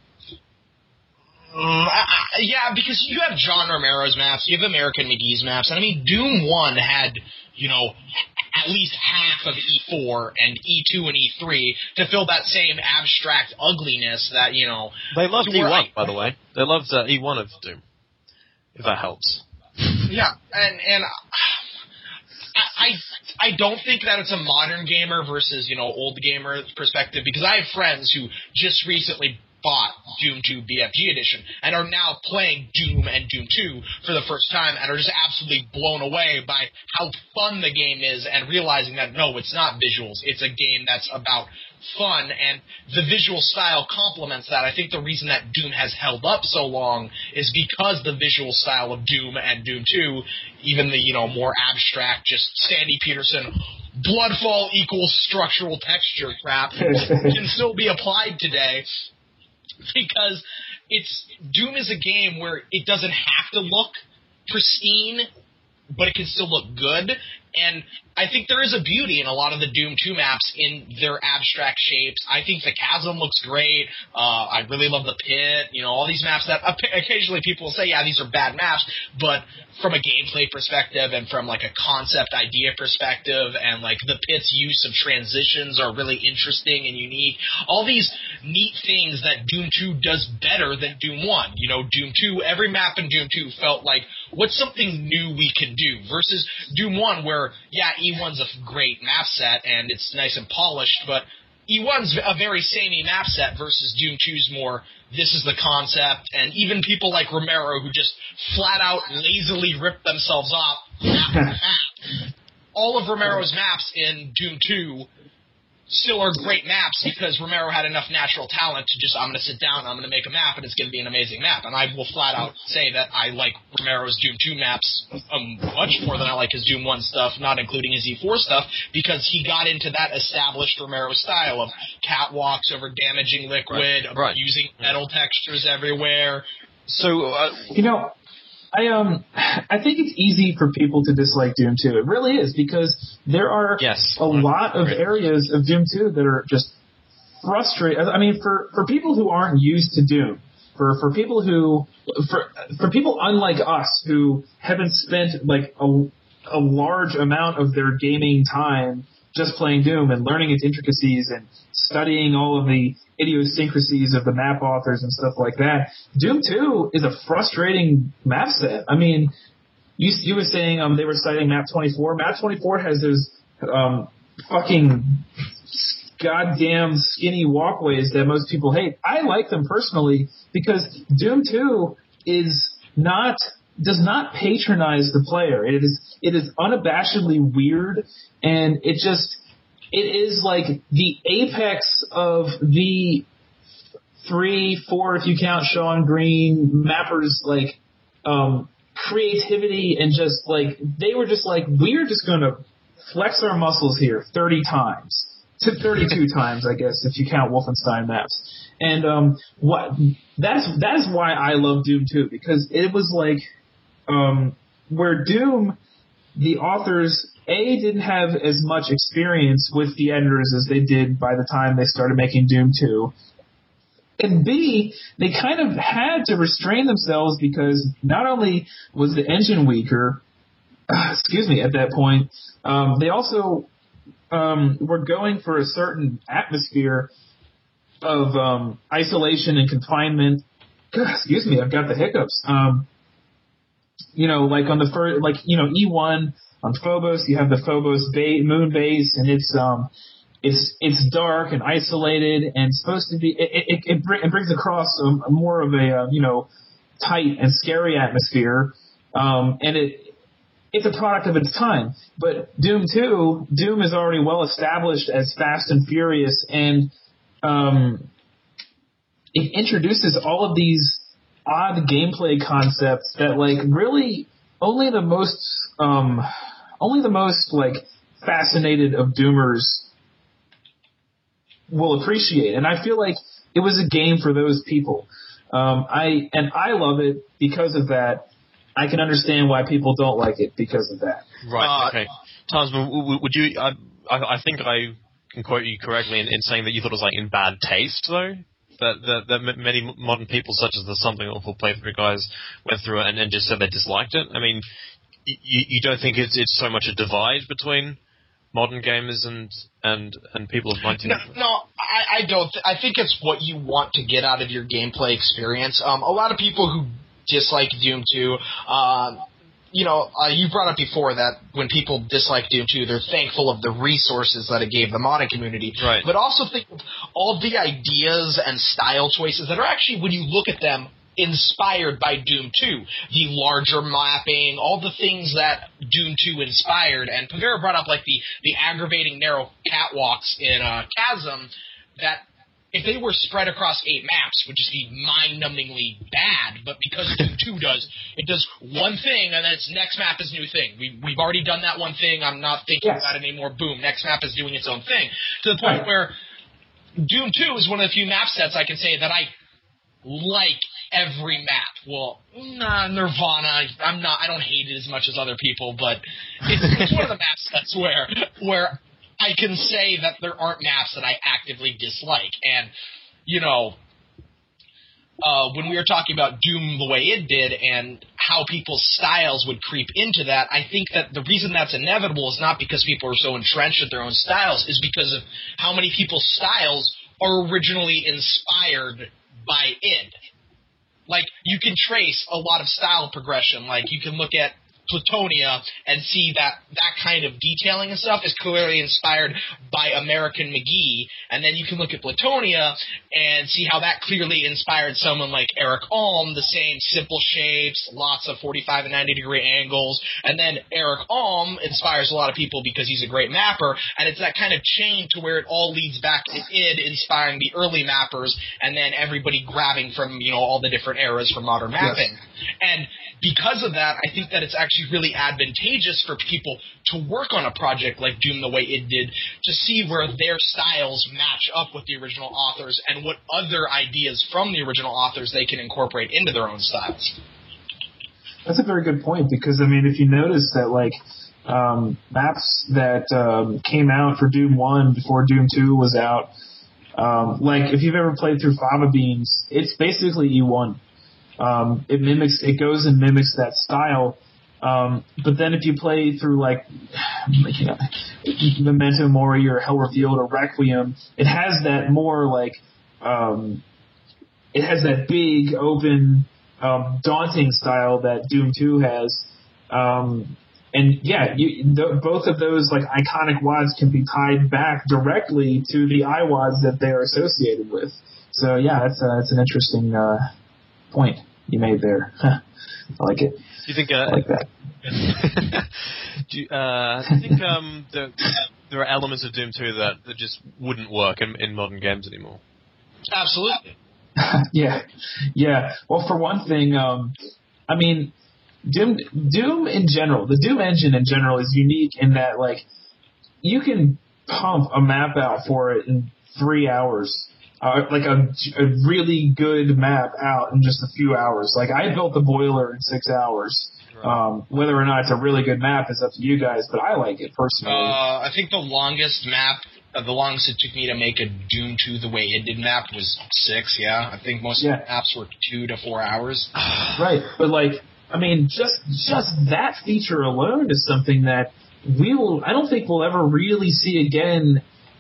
Speaker 4: mm, I, I, yeah, because you have John Romero's maps, you have American McGee's maps, and I mean, Doom one had, you know, at least half of E four and E two and E three to fill that same abstract ugliness that, you know...
Speaker 3: They loved E one, I, by the way. They loved uh, E one of Doom, if that helps.
Speaker 4: Yeah, and... and I, I I don't think that it's a modern gamer versus, you know, old gamer perspective, because I have friends who just recently bought Doom two B F G Edition and are now playing Doom and Doom two for the first time and are just absolutely blown away by how fun the game is and realizing that, no, it's not visuals. It's a game that's about fun, and the visual style complements that. I think the reason that Doom has held up so long is because the visual style of Doom and Doom two, even the, you know, more abstract, just Sandy Peterson, bloodfall equals structural texture crap, can still be applied today. Because it's Doom is a game where it doesn't have to look pristine, but it can still look good. And I think there is a beauty in a lot of the Doom two maps in their abstract shapes. I think the Chasm looks great. Uh, I really love the Pit. You know, all these maps that occasionally people will say, yeah, these are bad maps, but from a gameplay perspective and from like a concept idea perspective, and like the Pit's use of transitions are really interesting and unique. All these neat things that Doom two does better than Doom one. You know, Doom two, every map in Doom two felt like, what's something new we can do? Versus Doom one, where, yeah, E one's a great map set and it's nice and polished, but E one's a very samey map set versus Doom two's more, this is the concept, and even people like Romero who just flat out lazily rip themselves off map to map. All of Romero's maps in Doom two still are great maps because Romero had enough natural talent to just, I'm going to sit down, I'm going to make a map, and it's going to be an amazing map. And I will flat out say that I like Romero's Doom two maps um, much more than I like his Doom one stuff, not including his E four stuff, because he got into that established Romero style of catwalks over damaging liquid,
Speaker 3: right, right.
Speaker 4: using metal textures everywhere.
Speaker 3: So, uh,
Speaker 2: you know, I um I think it's easy for people to dislike Doom two. It really is, because there are
Speaker 3: yes,
Speaker 2: a lot of areas of Doom two that are just frustrating. I mean, for, for people who aren't used to Doom, for for people who for for people unlike us who haven't spent like a a large amount of their gaming time just playing Doom and learning its intricacies and studying all of the idiosyncrasies of the map authors and stuff like that, Doom two is a frustrating map set. I mean, you you were saying um they were citing map twenty-four. Map twenty-four has those um fucking goddamn skinny walkways that most people hate. I like them personally because Doom two is not does not patronize the player. It is it is unabashedly weird, and it just it is like the apex of the three, four, if you count Sean Green, mappers, like, um, creativity, and just, like, they were just like, we're just going to flex our muscles here thirty times. To thirty-two times, I guess, if you count Wolfenstein maps. And um, what that is that is why I love Doom two, because it was like um, where Doom, the authors, A, didn't have as much experience with the editors as they did by the time they started making Doom two. And B, they kind of had to restrain themselves because not only was the engine weaker, uh, excuse me, at that point, um, they also um, were going for a certain atmosphere of um, isolation and confinement. Excuse me, I've got the hiccups. Um, you know, like on the first, like you know, E one on Phobos, you have the Phobos ba- moon base, and it's um, it's it's dark and isolated, and supposed to be. It it, it, br- it brings across a, more of a uh, you know, tight and scary atmosphere, um, and it. It's a product of its time. But Doom two, Doom is already well established as Fast and Furious, and um, it introduces all of these odd gameplay concepts that, like, really only the most, um, only the most like fascinated of Doomers will appreciate. And I feel like it was a game for those people. Um, I and I love it because of that. I can understand why people don't like it because of that.
Speaker 3: Right, okay. Tasman, would you, I, I think I can quote you correctly in, in saying that you thought it was like in bad taste, though? That, that, that many modern people, such as the Something Awful playthrough guys, went through it and, and just said they disliked it? I mean, you, you don't think it's it's so much a divide between modern gamers and and, and people of nineteen...
Speaker 4: No, no I, I don't. Th- I think it's what you want to get out of your gameplay experience. Um, a lot of people who dislike Doom two, uh, you know, uh, you brought up before that when people dislike Doom two, they're thankful of the resources that it gave the modding community.
Speaker 3: Right.
Speaker 4: But also think of all the ideas and style choices that are actually, when you look at them, inspired by Doom two. The larger mapping, all the things that Doom two inspired. And Pavera brought up, like, the, the aggravating narrow catwalks in uh, Chasm that, if they were spread across eight maps, would just be mind-numbingly bad. But because Doom two does, it does one thing, and then its next map is a new thing. We, we've already done that one thing. I'm not thinking
Speaker 2: yes.
Speaker 4: about it anymore. Boom, next map is doing its own thing. To the point right. where Doom two is one of the few map sets I can say that I like every map. Well, nah, Nirvana, I'm not, I don't hate it as much as other people, but it's, it's one of the map sets where, where I can say that there aren't maps that I actively dislike. And, you know, uh, when we were talking about Doom the way it did and how people's styles would creep into that, I think that the reason that's inevitable is not because people are so entrenched in their own styles, is because of how many people's styles are originally inspired by id. Like, you can trace a lot of style progression. Like, you can look at Plutonia and see that that kind of detailing and stuff is clearly inspired by American McGee, and then you can look at Plutonia and see how that clearly inspired someone like Eric Alm, the same simple shapes, lots of forty-five and ninety degree angles, and then Eric Alm inspires a lot of people because he's a great mapper, and it's that kind of chain to where it all leads back to id inspiring the early mappers, and then everybody grabbing from, you know, all the different eras for modern mapping. Yes. And because of that, I think that it's actually really advantageous for people to work on a project like Doom the way it did, to see where their styles match up with the original authors and what other ideas from the original authors they can incorporate into their own styles.
Speaker 2: That's a very good point, because, I mean, if you notice that, like, um, maps that um, came out for Doom one before Doom two was out, um, like, if you've ever played through Fava Beans, it's basically E one. Um, it mimics, it goes and mimics that style. Um, but then if you play through, like, you know, Memento Mori or Hell Revealed or Requiem, it has that more, like, um, it has that big, open, um, daunting style that Doom two has. Um, and yeah, you, th- both of those, like, iconic W O Ds can be tied back directly to the I W O Ds that they are associated with. So yeah, that's, uh, that's an interesting, uh, point you made there. I like it.
Speaker 3: Do you think? Uh,
Speaker 2: I like that.
Speaker 3: do, you, uh, do you think um, the, there are elements of Doom two that, that just wouldn't work in, in modern games anymore?
Speaker 4: Absolutely.
Speaker 2: yeah, yeah. Well, for one thing, um, I mean, Doom, Doom in general, the Doom engine in general is unique in that, like, you can pump a map out for it in three hours. Uh, like a, a really good map out in just a few hours. Like, I built the boiler in six hours. Um, whether or not it's a really good map is up to you guys, but I like it personally.
Speaker 4: Uh, I think the longest map, uh, the longest it took me to make a Doom two the way it did map was six, yeah. I think most yeah. of the maps were two to four hours.
Speaker 2: Right, but like, I mean, just just that feature alone is something that we will, I don't think we'll ever really see again.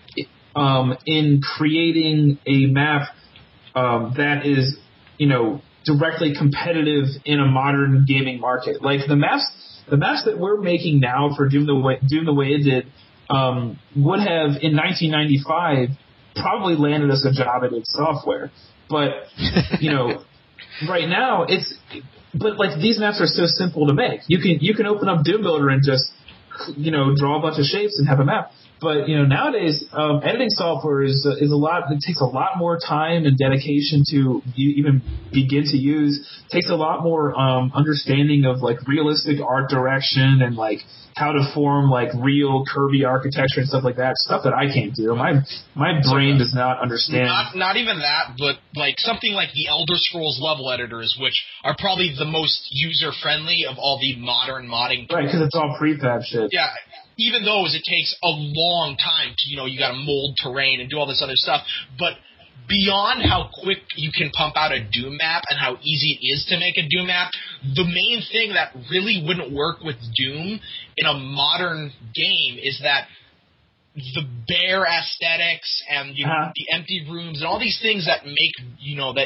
Speaker 2: Um, in creating a map um, that is, you know, directly competitive in a modern gaming market. Like the maps, the maps that we're making now for Doom the way Doom the way it did um, would have in nineteen ninety-five probably landed us a job at id Software. But you know, right now it's, but like these maps are so simple to make. You can you can open up Doom Builder and just, you know, draw a bunch of shapes and have a map. But, you know, nowadays, um, editing software is uh, is a lot, it takes a lot more time and dedication to even begin to use. It takes a lot more um, understanding of, like, realistic art direction and, like, how to form, like, real Kirby architecture and stuff like that. Stuff that I can't do. My my brain does not understand.
Speaker 4: Not, not even that, but, like, something like the Elder Scrolls level editors, which are probably the most user-friendly of all the modern modding.
Speaker 2: Right, because it's all prefab shit.
Speaker 4: Yeah. Even those, it takes a long time to, you know, you got to mold terrain and do all this other stuff. But beyond how quick you can pump out a Doom map and how easy it is to make a Doom map, the main thing that really wouldn't work with Doom in a modern game is that the bare aesthetics and, you know, uh-huh. the empty rooms and all these things that make, you know, that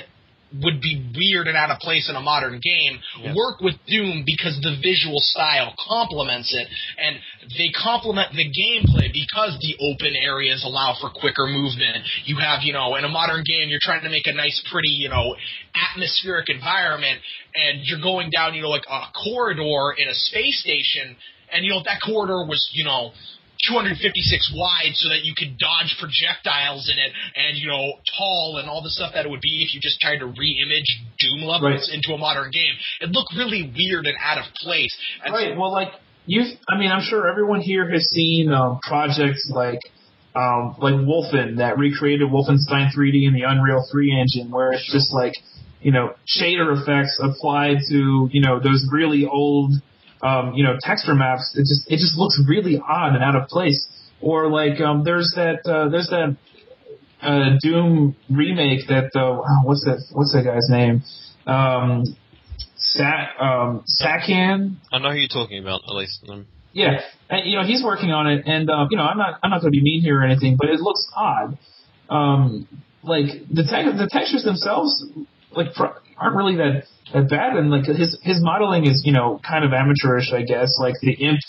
Speaker 4: would be weird and out of place in a modern game
Speaker 3: yeah.
Speaker 4: work with Doom because the visual style complements it, and they complement the gameplay because the open areas allow for quicker movement. You have, you know, in a modern game, you're trying to make a nice, pretty, you know, atmospheric environment, and you're going down, you know, like a corridor in a space station, and, you know, that corridor was, you know, two hundred fifty-six wide so that you could dodge projectiles in it, and, you know, tall and all the stuff that it would be if you just tried to re-image Doom levels right. into a modern game. It looked really weird and out of place. And
Speaker 2: right, so, well, like, you, I mean, I'm sure everyone here has seen um, projects like um, like Wolfen that recreated Wolfenstein three D in the Unreal three engine, where it's just like, you know, shader effects applied to, you know, those really old Um, you know, texture maps. It just it just looks really odd and out of place. Or like um, there's that uh, there's that uh, Doom remake that uh, wow, what's that what's that guy's name? Um, Sa- um, Sakan.
Speaker 3: I know who you're talking about, at least. Um,
Speaker 2: yeah, and you know he's working on it, and uh, you know I'm not I'm not going to be mean here or anything, but it looks odd. Um, like the te- the textures themselves, like aren't really that. That bad, and like his his modeling is, you know, kind of amateurish, I guess. Like the imp.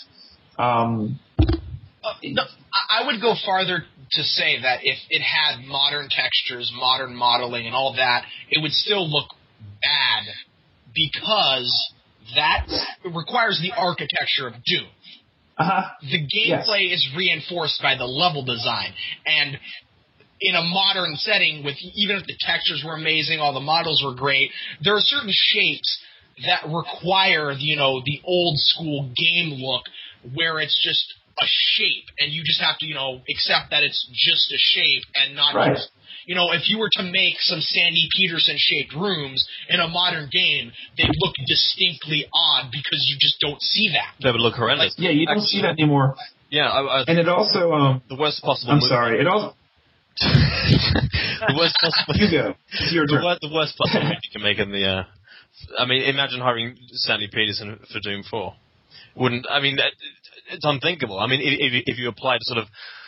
Speaker 2: Um,
Speaker 4: uh, no, I would go farther to say that if it had modern textures, modern modeling, and all that, it would still look bad because that requires the architecture of Doom.
Speaker 2: Uh-huh.
Speaker 4: The gameplay yes. is reinforced by the level design, and in a modern setting, with even if the textures were amazing, all the models were great, there are certain shapes that require, you know, the old school game look where it's just a shape, and you just have to, you know, accept that it's just a shape and not
Speaker 2: right.
Speaker 4: just, you know, if you were to make some Sandy Peterson-shaped rooms in a modern game, they'd look distinctly odd because you just don't see that.
Speaker 3: They would look horrendous.
Speaker 2: Like, yeah, you don't
Speaker 3: Actually,
Speaker 2: see that anymore.
Speaker 3: Yeah, I, I,
Speaker 2: and it also um,
Speaker 3: the worst possible.
Speaker 2: I'm
Speaker 3: movie.
Speaker 2: sorry. It also.
Speaker 3: the worst possible.
Speaker 2: You go. It's your turn.
Speaker 3: The, worst, the worst possible movie you can make in the. Uh, I mean, imagine hiring Sandy Peterson for Doom four. Wouldn't I mean? It's unthinkable. I mean, if, if you applied sort of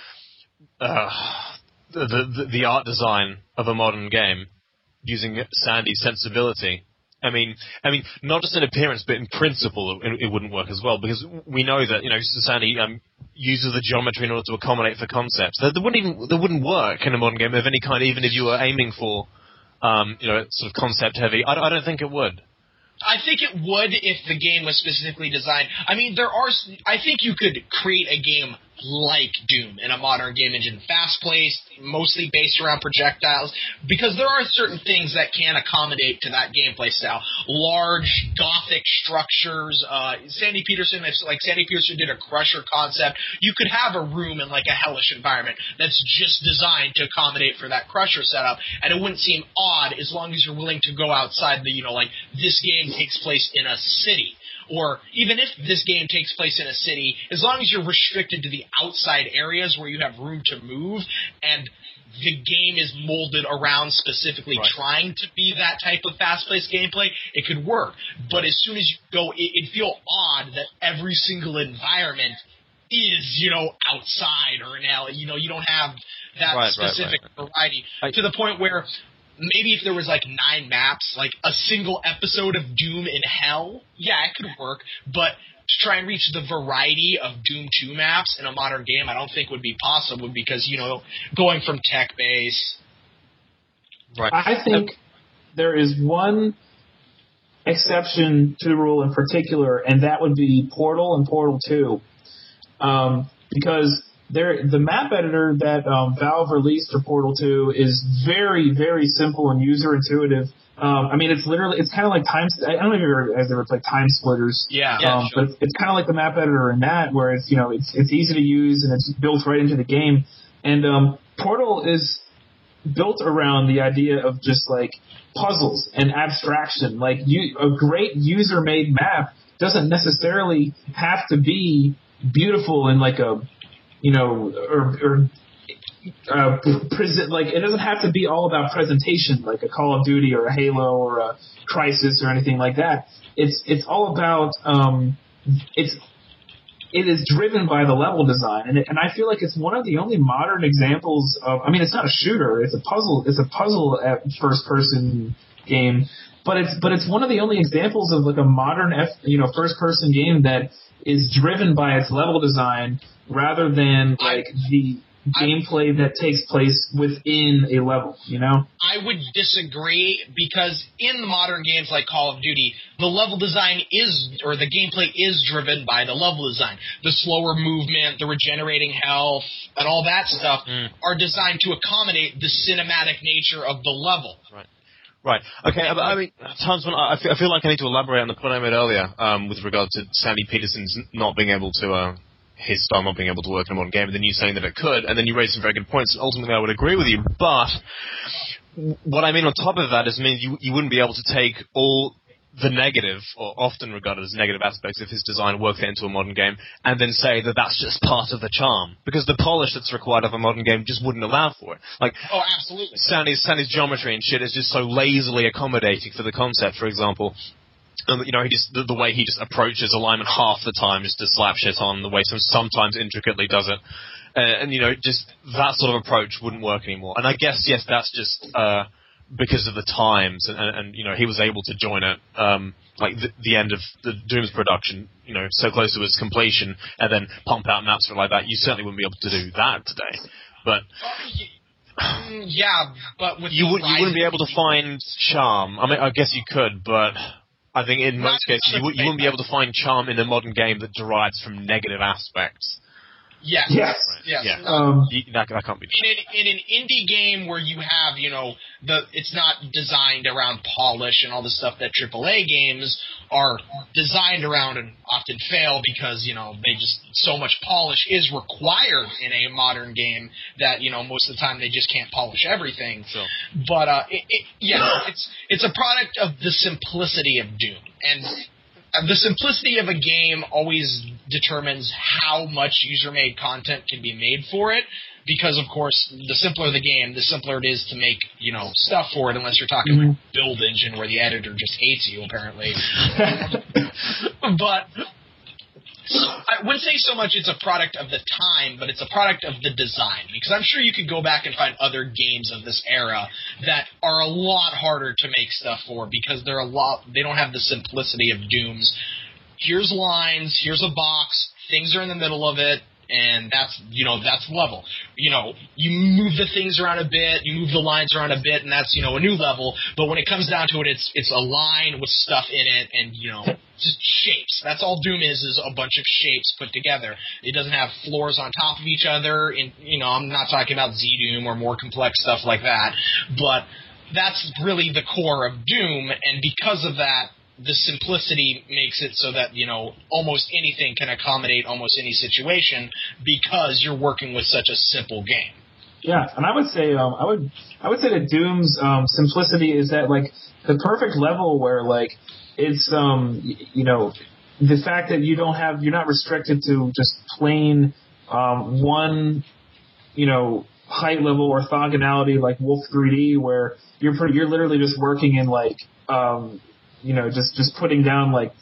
Speaker 3: uh, the, the the art design of a modern game using Sandy's sensibility. I mean, I mean, not just in appearance, but in principle, it, it wouldn't work as well, because we know that, you know, Sandy um, uses the geometry in order to accommodate for concepts. That, that wouldn't even that wouldn't work in a modern game of any kind, even if you were aiming for, um, you know, sort of concept heavy. I, I don't think it would.
Speaker 4: I think it would if the game was specifically designed. I mean, there are. I think you could create a game like Doom in a modern game engine, fast-paced, mostly based around projectiles, because there are certain things that can accommodate to that gameplay style. Large, gothic structures. Uh, Sandy Peterson, if, like Sandy Peterson did a Crusher concept, you could have a room in like a hellish environment that's just designed to accommodate for that Crusher setup, and it wouldn't seem odd as long as you're willing to go outside the, you know, like, this game takes place in a city. Or even if this game takes place in a city, as long as you're restricted to the outside areas where you have room to move, and the game is molded around specifically right. trying to be that type of fast-paced gameplay, it could work. But as soon as you go, it, it'd feel odd that every single environment is, you know, outside or an alley. You know, you don't have that
Speaker 3: right,
Speaker 4: specific
Speaker 3: right, right.
Speaker 4: variety
Speaker 3: I,
Speaker 4: to the point where maybe if there was like nine maps, like a single episode of Doom in Hell, yeah, it could work. But to try and reach the variety of Doom two maps in a modern game, I don't think would be possible because, you know, going from tech base.
Speaker 3: Right.
Speaker 2: I think there is one exception to the rule in particular, and that would be Portal and Portal two. Um, because There, the map editor that um, Valve released for Portal two is very, very simple and user intuitive. Um, I mean, it's literally, it's kind of like time. I don't know if you've ever, ever, ever played Time Splitters.
Speaker 4: Yeah,
Speaker 2: um,
Speaker 4: yeah sure.
Speaker 2: But it's, it's kind of like the map editor in that, where it's, you know, it's it's easy to use and it's built right into the game. And um, Portal is built around the idea of just like puzzles and abstraction. Like you, a great user-made map doesn't necessarily have to be beautiful in like a you know, or, or uh, present, like it doesn't have to be all about presentation, like a Call of Duty or a Halo or a Crysis or anything like that. It's it's all about um, it's it is driven by the level design, and it, and I feel like it's one of the only modern examples of. I mean, it's not a shooter; it's a puzzle. It's a puzzle at first person game. But it's but it's one of the only examples of like a modern F, you know first person game that is driven by its level design rather than like the gameplay that takes place within a level, you know?
Speaker 4: I would disagree because in the modern games like Call of Duty, the level design is, or the gameplay is driven by the level design. The slower movement, the regenerating health, and all that stuff mm. are designed to accommodate the cinematic nature of the level.
Speaker 3: Right. Right. Okay. But, I mean, times when I feel, I feel like I need to elaborate on the point I made earlier um, with regard to Sandy Peterson's not being able to, uh, his style not being able to work in a modern game, and then you saying that it could, and then you raised some very good points. Ultimately, I would agree with you. But what I mean on top of that is, means you you wouldn't be able to take all the negative, or often regarded as negative aspects of his design, work it into a modern game, and then say that that's just part of the charm. Because the polish that's required of a modern game just wouldn't allow for it. Like,
Speaker 4: oh, absolutely.
Speaker 3: Sandy's, Sandy's geometry and shit is just so lazily accommodating for the concept, for example. Um, you know, he just the, the way he just approaches alignment half the time is to slap shit on, the way some sometimes intricately does it. Uh, and, you know, just that sort of approach wouldn't work anymore. And I guess, yes, that's just... Uh, because of the times, and, and, and you know, he was able to join it, um, like the, the end of the Doom's production, you know, so close to its completion, and then pump out maps for it like that. You certainly wouldn't be able to do that today. But
Speaker 4: yeah, but with
Speaker 3: you would you wouldn't be able to find charm. I mean, I guess you could, but I think in most cases you, you wouldn't be able to find charm in a modern game that derives from negative aspects.
Speaker 4: Yes.
Speaker 2: Yes.
Speaker 4: Right. Yes.
Speaker 3: Yeah.
Speaker 2: Um,
Speaker 3: that, that can't be true.
Speaker 4: In, in an indie game where you have, you know, the it's not designed around polish and all the stuff that triple A games are designed around and often fail because, you know, they just so much polish is required in a modern game that, you know, most of the time they just can't polish everything.
Speaker 3: Sure.
Speaker 4: But uh, it, it, yeah, it's it's a product of the simplicity of Doom. And the simplicity of a game always determines how much user-made content can be made for it, because, of course, the simpler the game, the simpler it is to make, you know, stuff for it, unless you're talking mm-hmm. like Build Engine, where the editor just hates you, apparently. But I wouldn't say so much it's a product of the time, but it's a product of the design, because I'm sure you could go back and find other games of this era that are a lot harder to make stuff for, because they're a lot, they don't have the simplicity of Doom's. Here's lines, here's a box, things are in the middle of it, and that's, you know, that's level. You know, you move the things around a bit, you move the lines around a bit, and that's, you know, a new level. But when it comes down to it, it's it's a line with stuff in it and, you know, just shapes. That's all Doom is, is a bunch of shapes put together. It doesn't have floors on top of each other. And, you know, I'm not talking about Z-Doom or more complex stuff like that. But that's really the core of Doom, and because of that, the simplicity makes it so that, you know, almost anything can accommodate almost any situation because you're working with such a simple game.
Speaker 2: Yeah, and I would say, um, I would, I would say that Doom's um, simplicity is at like the perfect level where like it's, um, you know, the fact that you don't have, you're not restricted to just plain um, one, you know, height level orthogonality like Wolf three D, where you're pretty, you're literally just working in like. Um, You know, just, just putting down, like,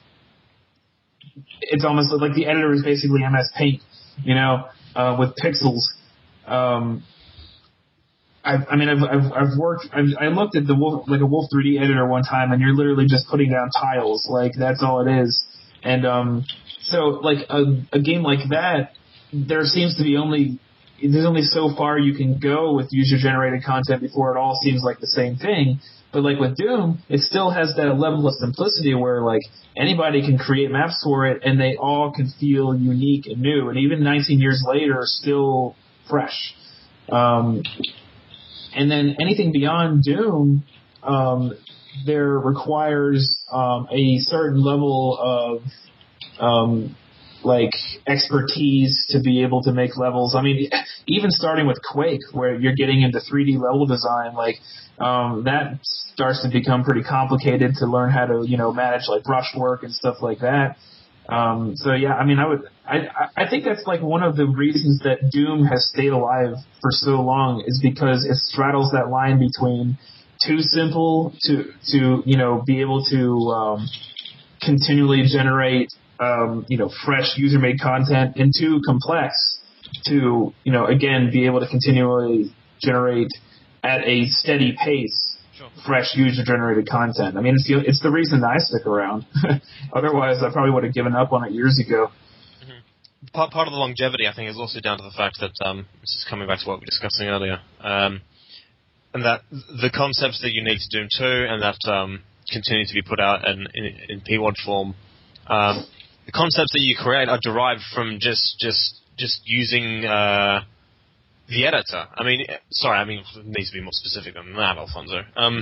Speaker 2: it's almost like the editor is basically M S Paint, you know, uh, with pixels. Um, I, I mean, I've, I've, I've worked, I've, I looked at the Wolf, like a Wolf three D editor one time, and you're literally just putting down tiles. Like, that's all it is. And, um, so, like, a, a game like that, there seems to be only, there's only so far you can go with user-generated content before it all seems like the same thing. But like with Doom, it still has that level of simplicity where like anybody can create maps for it and they all can feel unique and new, and even nineteen years later, still fresh. Um, and then anything beyond Doom, um, there requires um, a certain level of um, like expertise to be able to make levels. I mean, even starting with Quake, where you're getting into three D level design, like um, that starts to become pretty complicated to learn how to, you know, manage like brushwork and stuff like that. Um, so yeah, I mean, I would, I, I think that's like one of the reasons that Doom has stayed alive for so long is because it straddles that line between too simple to, to, you know, be able to, um, continually generate, um, you know, fresh user-made content, and too complex to, you know, again, be able to continually generate at a steady pace sure. fresh user-generated content. I mean, it's the, it's the reason I stick around. Otherwise, I probably would have given up on it years ago.
Speaker 3: Mm-hmm. Part, part of the longevity, I think, is also down to the fact that, um, this is coming back to what we were discussing earlier, um, and that the concepts that you need to Doom two and that um, continue to be put out in, in, in P WAD form, um, the concepts that you create are derived from just just just using uh, the editor. I mean, sorry, I mean, it needs to be more specific than that, Alfonso. Um,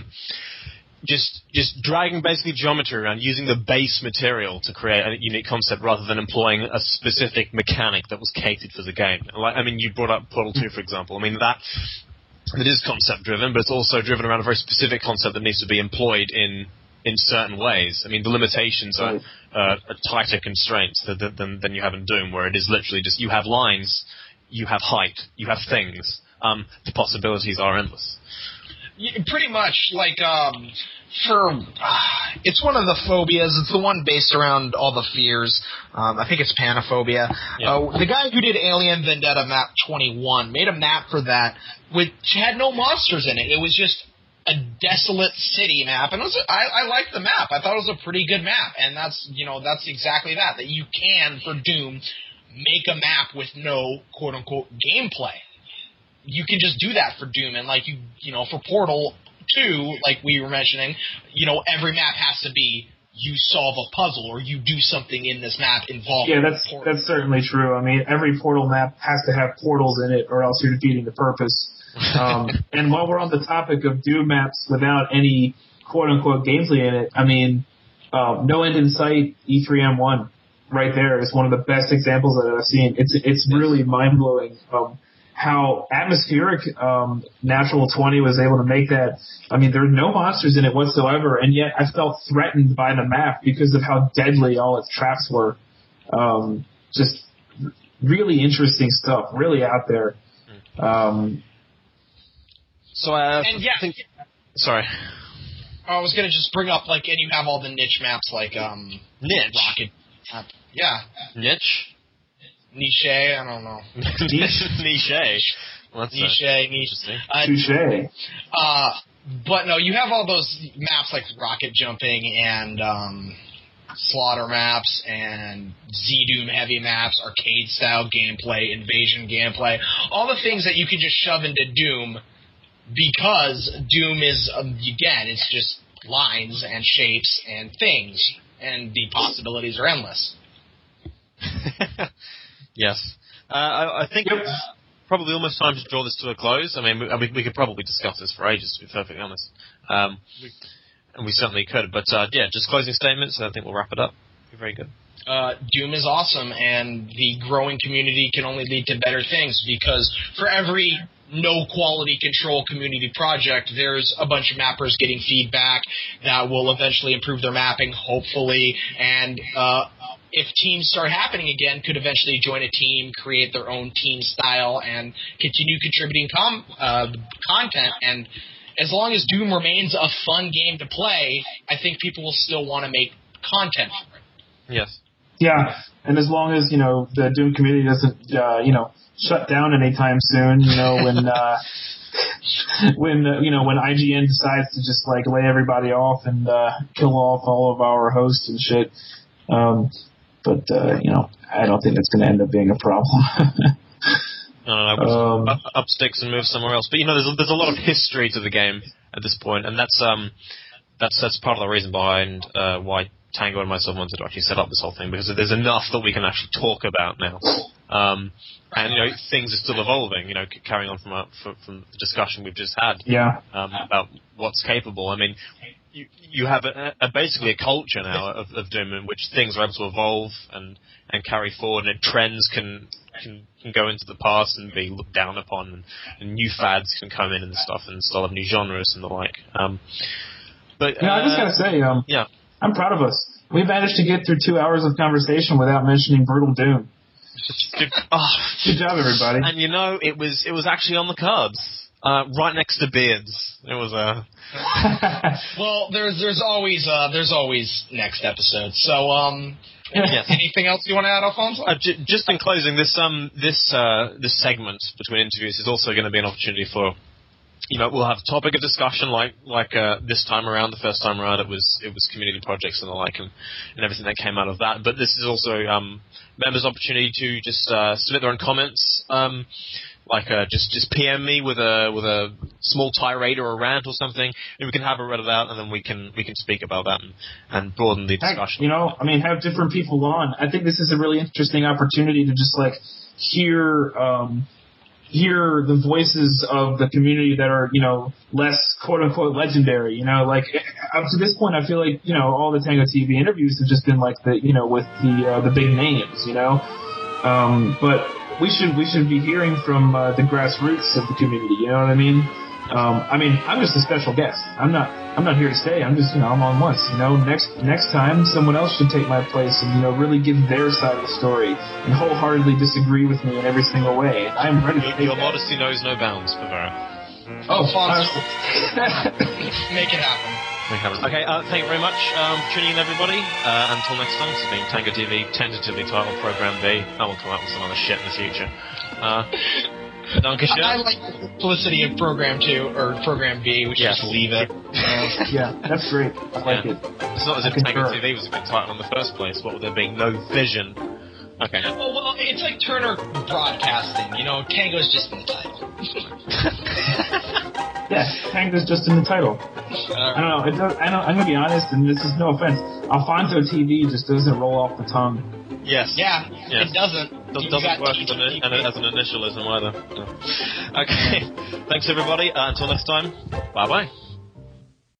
Speaker 3: just just dragging basically geometry around, using the base material to create a unique concept rather than employing a specific mechanic that was catered for the game. Like, I mean, you brought up Portal two, for example. I mean, that it is concept-driven, but it's also driven around a very specific concept that needs to be employed in in certain ways. I mean, the limitations are, uh, are tighter constraints than, than, than you have in Doom, where it is literally just you have lines, you have height, you have things. Um, the possibilities are endless.
Speaker 4: Yeah, pretty much, like, um, for, uh, it's one of the phobias, it's the one based around all the fears, um, I think it's panophobia. Yeah. Uh, the guy who did Alien Vendetta Map twenty-one made a map for that which had no monsters in it. It was just a desolate city map, and it was, I, I liked the map. I thought it was a pretty good map, and that's, you know, that's exactly that, that you can, for Doom, make a map with no quote-unquote gameplay. You can just do that for Doom, and like you, you know, for Portal two, like we were mentioning, you know, every map has to be you solve a puzzle or you do something in this map involving.
Speaker 2: Yeah, that's
Speaker 4: Portal.
Speaker 2: That's certainly true. I mean, every Portal map has to have portals in it, or else you're defeating the purpose. Um, and while we're on the topic of Doom maps without any quote unquote gameplay in it, I mean, uh, No End in Sight E three M one right there is one of the best examples that I've seen. It's it's really mind blowing. Um, how atmospheric um, Natural twenty was able to make that. I mean, there are no monsters in it whatsoever, and yet I felt threatened by the map because of how deadly all its traps were. Um, just really interesting stuff, really out there. Um,
Speaker 3: so I
Speaker 4: and yeah,
Speaker 3: think... Sorry.
Speaker 4: I was going to just bring up, like, and you have all the niche maps, like... Um,
Speaker 3: niche?
Speaker 4: Rocket. Uh, yeah.
Speaker 3: Niche?
Speaker 4: Niche, I don't know.
Speaker 3: Niche. Well,
Speaker 4: niche, niche.
Speaker 2: Uh, Touché.
Speaker 4: Uh, but no, you have all those maps like rocket jumping and um, slaughter maps and Z-Doom heavy maps, arcade-style gameplay, invasion gameplay, all the things that you can just shove into Doom because Doom is, um, again, it's just lines and shapes and things, and the possibilities are endless.
Speaker 3: Yes. Uh, I, I think it's probably almost time to draw this to a close. I mean, we, we, we could probably discuss this for ages, to be perfectly honest. Um, and we certainly could. But, uh, yeah, just closing statements, and I think we'll wrap it up. Be very good.
Speaker 4: Uh, Doom is awesome, and the growing community can only lead to better things, because for every no-quality control community project, there's a bunch of mappers getting feedback that will eventually improve their mapping, hopefully, and... Uh, if teams start happening again, could eventually join a team, create their own team style, and continue contributing com- uh, content. And as long as Doom remains a fun game to play, I think people will still want to make content for it.
Speaker 3: Yes.
Speaker 2: Yeah, and as long as, you know, the Doom community doesn't, uh, you know, shut down anytime soon, you know, when, uh, when, uh, you know, when I G N decides to just, like, lay everybody off and uh, kill off all of our hosts and shit. Um, But, uh, you know, I don't think that's going to end up being a problem.
Speaker 3: no, no, no. Um, up, up sticks and move somewhere else. But, you know, there's a, there's a lot of history to the game at this point, and that's um, that's that's part of the reason behind uh, why Tango and myself wanted to actually set up this whole thing, because there's enough that we can actually talk about now. Um, and, you know, things are still evolving, you know, carrying on from, uh, from, from the discussion we've just had
Speaker 2: yeah.
Speaker 3: um, about what's capable. I mean... You, you have a, a, basically a culture now of, of Doom in which things are able to evolve and, and carry forward, and trends can, can can go into the past and be looked down upon, and, and new fads can come in and stuff, and still have new genres and the like. Um, but
Speaker 2: yeah,
Speaker 3: uh,
Speaker 2: I just gotta say, um,
Speaker 3: yeah,
Speaker 2: I'm proud of us. We managed to get through two hours of conversation without mentioning Brutal Doom.
Speaker 3: Good, oh,
Speaker 2: Good job, everybody.
Speaker 3: And you know, it was it was actually on the cards. Uh, right next to Beards. It was a.
Speaker 4: Uh... well, there's there's always uh, there's always next episode. So, um,
Speaker 3: yes.
Speaker 4: Anything else you want to add, Alfonso?
Speaker 3: Uh, j- just in closing, this um this uh this segment between interviews is also going to be an opportunity for you know, we'll have a topic of discussion like like uh, this time around. The first time around, it was it was community projects and the like, and, and everything that came out of that. But this is also um, members' opportunity to just uh, submit their own comments. Um, like uh, just just P M me with a with a small tirade or a rant or something, and we can have a read it out, and then we can we can speak about that and, and broaden the discussion.
Speaker 2: You know, I mean, have different people on. I think this is a really interesting opportunity to just like hear. Um, hear the voices of the community that are, you know, less quote-unquote legendary, you know, like, up to this point, I feel like, you know, all the Tango T V interviews have just been like the, you know, with the, uh, the big names, you know, um, but we should, we should be hearing from, uh, the grassroots of the community, you know what I mean? Um, I mean, I'm just a special guest. I'm not, I'm not here to stay. I'm just, you know, I'm on once, you know, next, next time someone else should take my place and, you know, really give their side of the story and wholeheartedly disagree with me in every single way. I'm ready to
Speaker 3: Your,
Speaker 2: take
Speaker 3: your
Speaker 2: that.
Speaker 3: modesty knows no bounds, Bavara.
Speaker 2: Oh,
Speaker 4: Alfonso.
Speaker 2: uh,
Speaker 4: Make it happen.
Speaker 3: Okay, uh, thank you very much um, for tuning in, everybody. Uh, until next time, this has been Tango T V, tentatively titled Program B. I will come out with some other shit in the future. Uh, Danke schön.
Speaker 4: I like the simplicity of Program two, or Program B, we should
Speaker 3: Yes.
Speaker 4: just leave it.
Speaker 2: yeah, that's great. I like
Speaker 3: Yeah.
Speaker 2: it.
Speaker 3: It's not as if
Speaker 2: I
Speaker 3: Tango
Speaker 2: concur.
Speaker 3: T V was a good title in the first place. What with there being no vision? Okay.
Speaker 4: Oh, well, it's like Turner Broadcasting, you know, Tango's just in the title.
Speaker 2: Yeah, Tango's just in the title. I don't know. It does, I don't, I'm gonna be honest, and this is no offense. Alfonso T V just doesn't roll off the tongue.
Speaker 3: Yes.
Speaker 4: Yeah,
Speaker 3: Yes.
Speaker 4: it doesn't.
Speaker 3: Does,
Speaker 4: You
Speaker 3: doesn't
Speaker 4: got
Speaker 3: work
Speaker 4: T
Speaker 3: as an,
Speaker 4: T P.
Speaker 3: as an initialism either. No. Okay. Thanks, everybody. Uh, until next time. Bye bye.